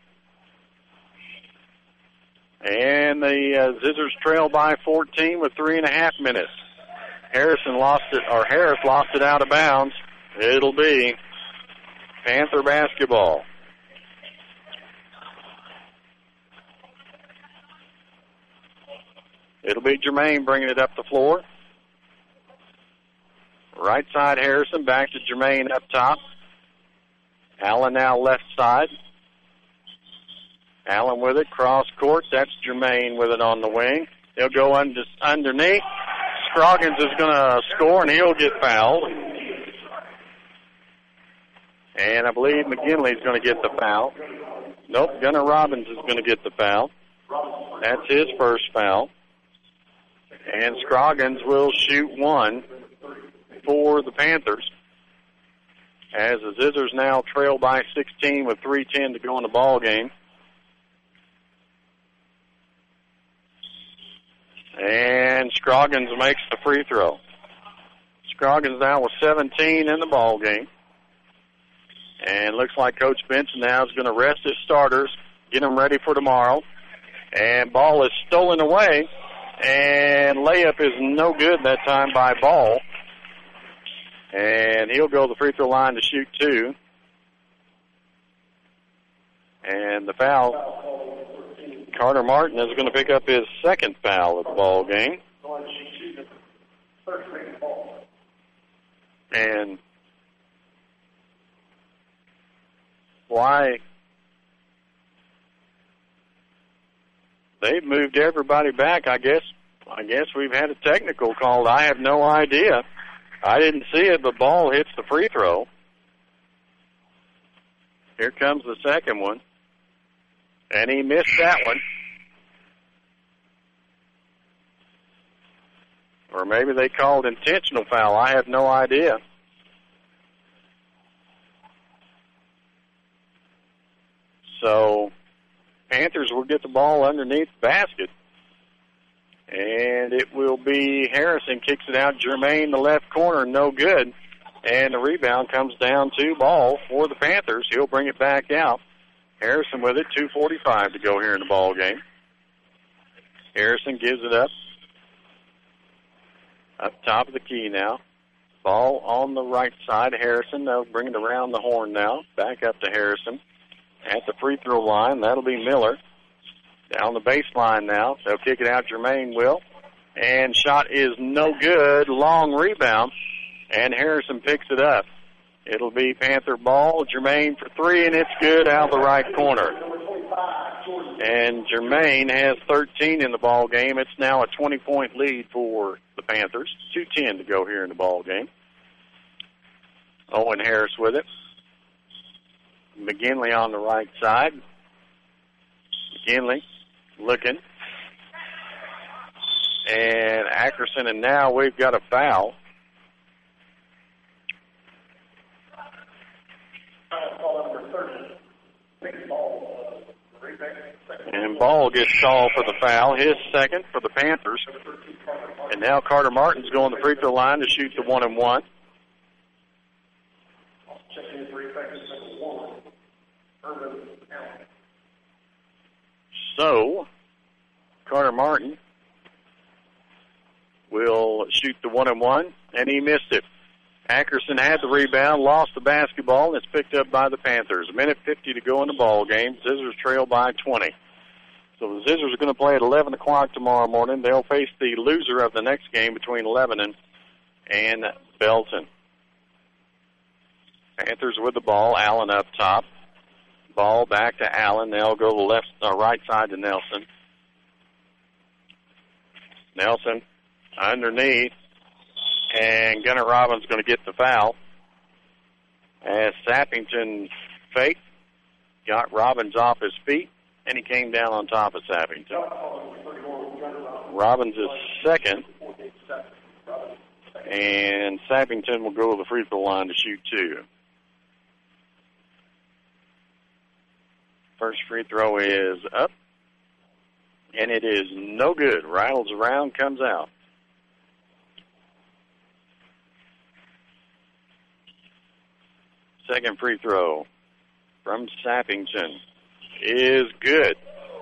and the Zizzers trail by 14 with 3.5 minutes. Harris lost it out of bounds. It'll be Panther basketball. It'll be Jermaine bringing it up the floor. Right side Harrison, back to Jermaine up top. Allen now left side. Allen with it, cross court. That's Jermaine with it on the wing. He'll go underneath. Scroggins is going to score, and he'll get fouled. And I believe McGinley's going to get the foul. Nope, Gunnar Robbins is going to get the foul. That's his first foul. And Scroggins will shoot one for the Panthers, as the Zizzers now trail by 16 with 3:10 to go in the ball game. And Scroggins makes the free throw. Scroggins now with 17 in the ball game. And looks like Coach Benson now is going to rest his starters, get them ready for tomorrow. And ball is stolen away. And layup is no good that time by Ball. And he'll go to the free throw line to shoot two. And the foul, Carter Martin is going to pick up his second foul of the ball game. And why they've moved everybody back, I guess we've had a technical called. I have no idea. I didn't see it, but Ball hits the free throw. Here comes the second one. And he missed that one. Or maybe they called intentional foul. I have no idea. So Panthers will get the ball underneath the basket. And it will be Harrison kicks it out. Jermaine, the left corner, no good. And the rebound comes down to Ball for the Panthers. He'll bring it back out. Harrison with it, 2:45 to go here in the ball game. Harrison gives it up. Up top of the key now. Ball on the right side. Harrison, they'll bring it around the horn now. Back up to Harrison. At the free throw line, that'll be Miller. Down the baseline now. They'll kick it out. Jermaine will. And shot is no good. Long rebound. And Harrison picks it up. It'll be Panther ball. Jermaine for three, and it's good out of the right corner. And Jermaine has 13 in the ball game. It's now a 20-point lead for the Panthers. 2:10 to go here in the ball game. Owen Harris with it. McGinley on the right side. McGinley looking. And Ackerson, and now we've got a foul. And Ball gets called for the foul, his second for the Panthers. And now Carter Martin's going to the free throw line to shoot the 1-and-1. So, Carter Martin will shoot the 1-and-1, and he missed it. Ackerson had the rebound, lost the basketball, and it's picked up by the Panthers. 1:50 to go in the ball game. Scissors trail by 20. So the Scissors are going to play at 11 o'clock tomorrow morning. They'll face the loser of the next game between Lebanon and Belton. Panthers with the ball. Allen up top. Ball back to Allen. They'll go to the right side to Nelson. Nelson underneath. And Gunnar Robbins going to get the foul. As Sappington faked, got Robbins off his feet, and he came down on top of Sappington. Robbins is second. And Sappington will go to the free throw line to shoot two. First free throw is up. And it is no good. Rattles around, comes out. Second free throw from Sappington is good.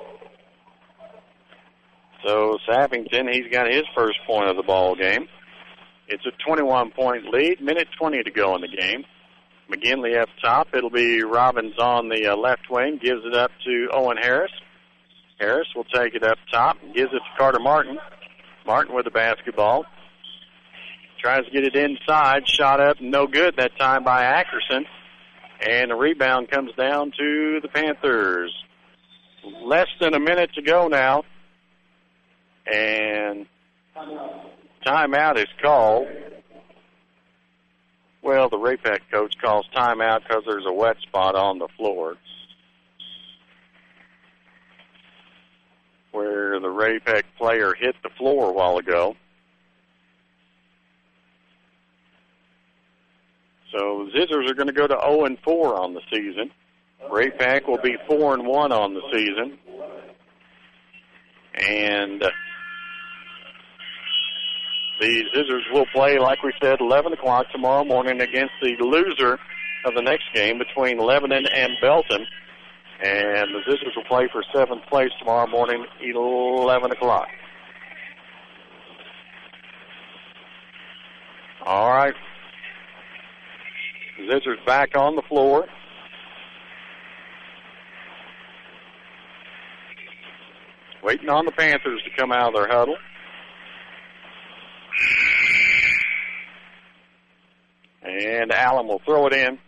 So Sappington, he's got his first point of the ball game. It's a 21-point lead, 1:20 to go in the game. McGinley up top. It'll be Robbins on the left wing, gives it up to Owen Harris. Harris will take it up top, gives it to Carter Martin. Martin with the basketball. Tries to get it inside, shot up, no good that time by Ackerson. And the rebound comes down to the Panthers. Less than a minute to go now. And timeout is called. Well, the Ray-Pec coach calls timeout because there's a wet spot on the floor where the Ray-Pec player hit the floor a while ago. So Scissors are going to go to 0-4 on the season. Ray-Pec will be 4-1 on the season. And the Scissors will play, like we said, 11 o'clock tomorrow morning against the loser of the next game between Lebanon and Belton. And the Scissors will play for 7th place tomorrow morning, 11 o'clock. All right. Scissors back on the floor. Waiting on the Panthers to come out of their huddle. And Allen will throw it in.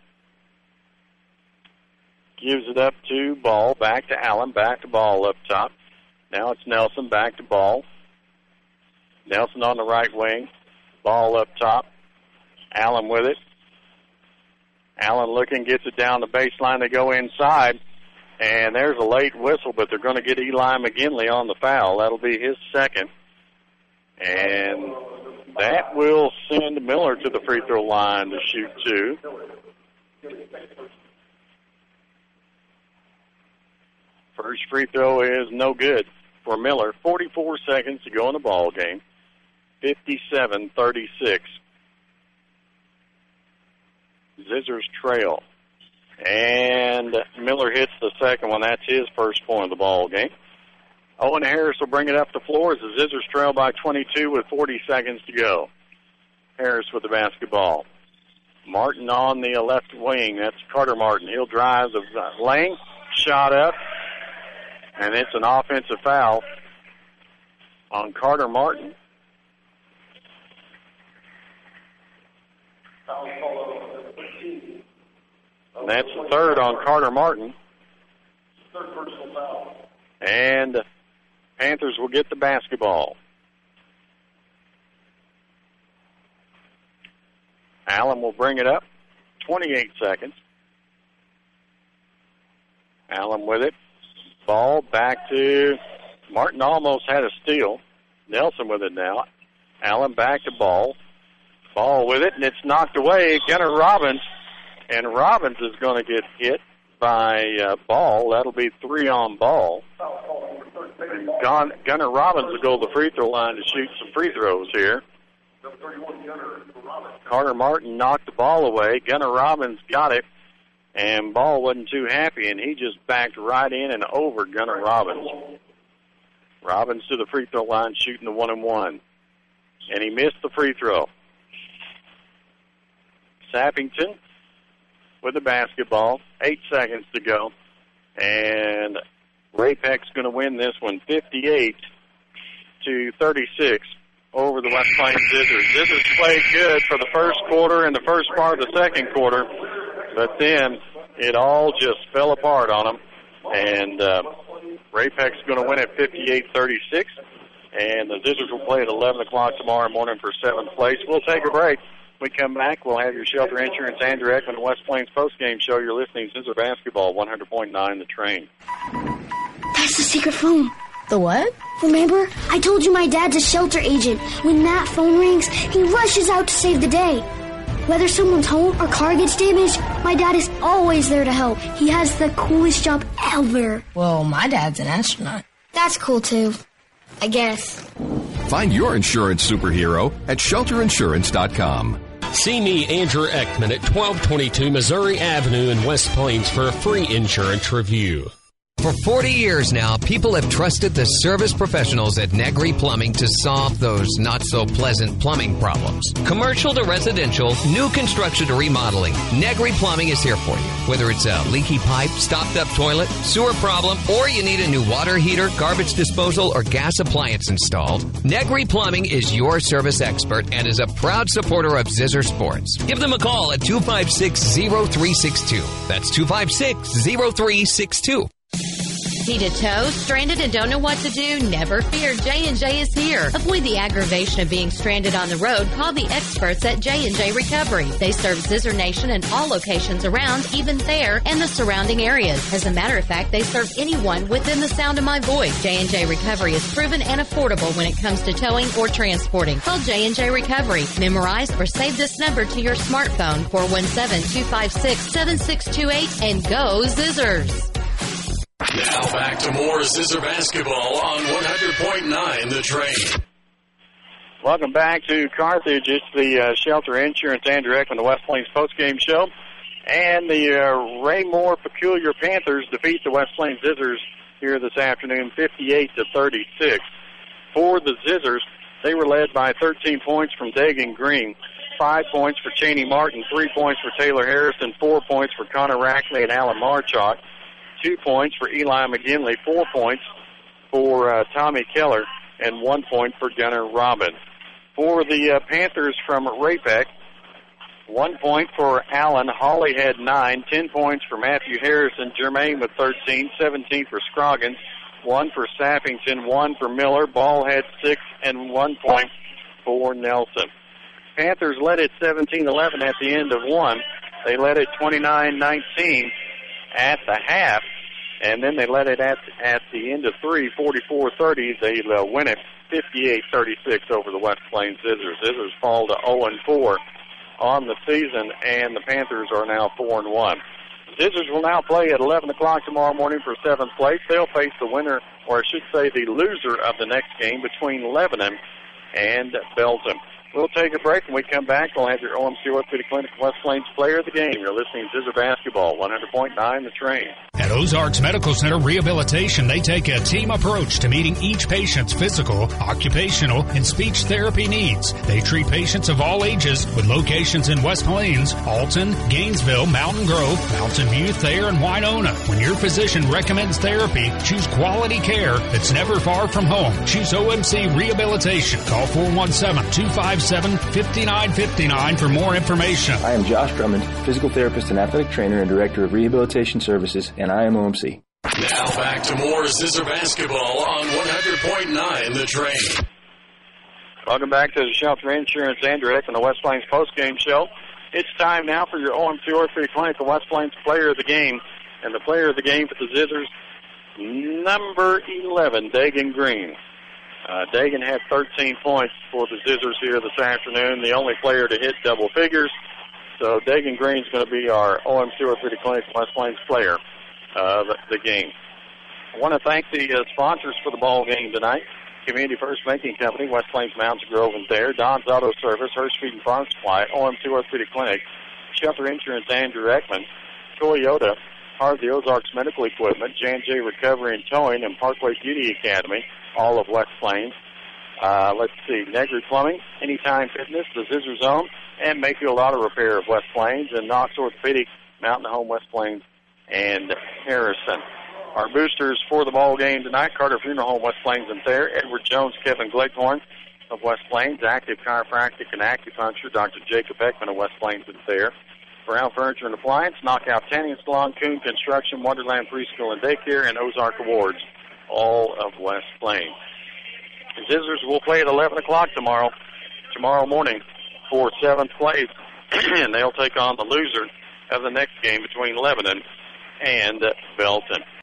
Gives it up to Ball. Back to Allen. Back to Ball up top. Now it's Nelson. Back to Ball. Nelson on the right wing. Ball up top. Allen with it. Allen looking, gets it down the baseline. They go inside. And there's a late whistle, but they're going to get Eli McGinley on the foul. That'll be his second. And that will send Miller to the free throw line to shoot two. First free throw is no good for Miller. 44 seconds to go in the ball game. 57-36. Scissors trail. And Miller hits the second one. That's his first point of the ball game. Owen Harris will bring it up the floor as the Scissors trail by 22 with 40 seconds to go. Harris with the basketball. Martin on the left wing. That's Carter Martin. He'll drive the lane. Shot up. And it's an offensive foul on Carter Martin. And that's the third on Carter Martin. And Panthers will get the basketball. Allen will bring it up. 28 seconds. Allen with it. Ball back to Martin. Almost had a steal. Nelson with it now. Allen back to Ball. Ball with it, and it's knocked away. Gunnar Robbins. And Robbins is going to get hit by Ball. That'll be 3 on Ball. Gunnar Robbins will go to the free throw line to shoot some free throws here. Carter Martin knocked the ball away. Gunnar Robbins got it, and Ball wasn't too happy, and he just backed right in and over Gunnar Robbins. Robbins to the free throw line shooting the 1-and-1, and he missed the free throw. Sappington with the basketball, 8 seconds to go, and Ray-Peck's going to win this one 58-36 over the West Plains Zizzers. Zizzers played good for the first quarter and the first part of the second quarter, but then it all just fell apart on them, and Ray-Peck's going to win at 58-36, and the Zizzers will play at 11 o'clock tomorrow morning for 7th place. We'll take a break. When we come back, we'll have your Shelter Insurance, Andrew Ekman, West Plains postgame show. You're listening to Zizzer Basketball, 100.9 The Train. That's the secret phone. The what? Remember? I told you my dad's a shelter agent. When that phone rings, he rushes out to save the day. Whether someone's home or car gets damaged, my dad is always there to help. He has the coolest job ever. Well, my dad's an astronaut. That's cool, too. I guess. Find your insurance superhero at shelterinsurance.com. See me, Andrew Ekman, at 1222 Missouri Avenue in West Plains for a free insurance review. For 40 years now, people have trusted the service professionals at Negri Plumbing to solve those not-so-pleasant plumbing problems. Commercial to residential, new construction to remodeling, Negri Plumbing is here for you. Whether it's a leaky pipe, stopped-up toilet, sewer problem, or you need a new water heater, garbage disposal, or gas appliance installed, Negri Plumbing is your service expert and is a proud supporter of Zizzer Sports. Give them a call at 256-0362. That's 256-0362. Need a tow? Stranded and don't know what to do? Never fear. J&J is here. Avoid the aggravation of being stranded on the road. Call the experts at J&J Recovery. They serve Zizzer Nation and all locations around, even there, and the surrounding areas. As a matter of fact, they serve anyone within the sound of my voice. J&J Recovery is proven and affordable when it comes to towing or transporting. Call J&J Recovery. Memorize or save this number to your smartphone, 417-256-7628, and go Zizzers. Now back to more Zizzer Basketball on 100.9 The Train. Welcome back to Carthage. It's the Shelter Insurance, Andrew Ekman, the West Plains postgame show. And the Raymore Peculiar Panthers defeat the West Plains Zizzers here this afternoon, 58-36. For the Zizzers, they were led by 13 points from Dagan Green, 5 points for Cheney Martin, 3 points for Taylor Harrison, 4 points for Connor Rackley and Alan Marchuk, 2 points for Eli McGinley, 4 points for Tommy Keller, and 1 point for Gunnar Robbins. For the Panthers from Ray-Peck, 1 point for Allen. Hawley had 9, 10 points for Matthew Harrison. Germain with 13, 17 for Scroggins, 1 for Sappington, 1 for Miller. Ball had 6 and 1 point for Nelson. Panthers led it 17-11 at the end of one. They led it 29-19 at the half, and then they led it at the end of three, 44-30. They win it 58-36 over the West Plains Zizzers. Zizzers fall to 0-4 on the season, and the Panthers are now 4-1. Zizzers will now play at 11 o'clock tomorrow morning for 7th place. They'll face the winner, or I should say the loser of the next game between Lebanon and Belgium. We'll take a break. When we come back, we'll have your OMC Orthopedic Clinic West Plains Player of the Game. You're listening to Zizzer Basketball, 100.9 The Train. At Ozarks Medical Center Rehabilitation, they take a team approach to meeting each patient's physical, occupational, and speech therapy needs. They treat patients of all ages with locations in West Plains, Alton, Gainesville, Mountain Grove, Mountain View, Thayer, and Winona. When your physician recommends therapy, choose quality care that's never far from home. Choose OMC Rehabilitation. Call 417-257-5959 for more information. I am Josh Drummond, physical therapist and athletic trainer and director of rehabilitation services, and I am OMC. Now back to more Zizzer Basketball on 100.9 The Train. Welcome back to the Shelter Insurance Andrew Eckman, the West Plains postgame show. It's time now for your OMC Orthopedic Clinic, the West Plains Player of the Game. And the player of the game for the Zizzers, number 11, Dagan Green. Dagan had 13 points for the Zizzers here this afternoon, the only player to hit double figures. So Dagan Green's going to be our OMC Orthopedic Clinic West Plains player of the game. I want to thank the sponsors for the ball game tonight. Community First Banking Company, West Plains Mounds Grove and Thayer, Don's Auto Service, Hurst Feed and Farm Supply, OMC Orthopedic Clinic, Shelter Insurance Andrew Eckman, Toyota, part of the Ozarks Medical Equipment, J&J Recovery and Towing, and Parkway Beauty Academy, all of West Plains. Let's see, Negri Plumbing, Anytime Fitness, the Zizzer Zone, and Mayfield Auto Repair of West Plains, and Knox Orthopedic, Mountain Home West Plains, and Harrison. Our boosters for the ball game tonight, Carter Funeral Home, West Plains and Thayer, Edward Jones, Kevin Gleghorn of West Plains, Active Chiropractic and Acupuncture, Dr. Jacob Eckman of West Plains and Thayer, Brown Furniture and Appliance, Knockout Tanning Salon, Coon Construction, Wonderland Preschool and Daycare, and Ozark Awards, all of West Plains. The Zizzers will play at 11 o'clock tomorrow morning for 7th place, and they'll take on the loser of the next game between Lebanon and Belton.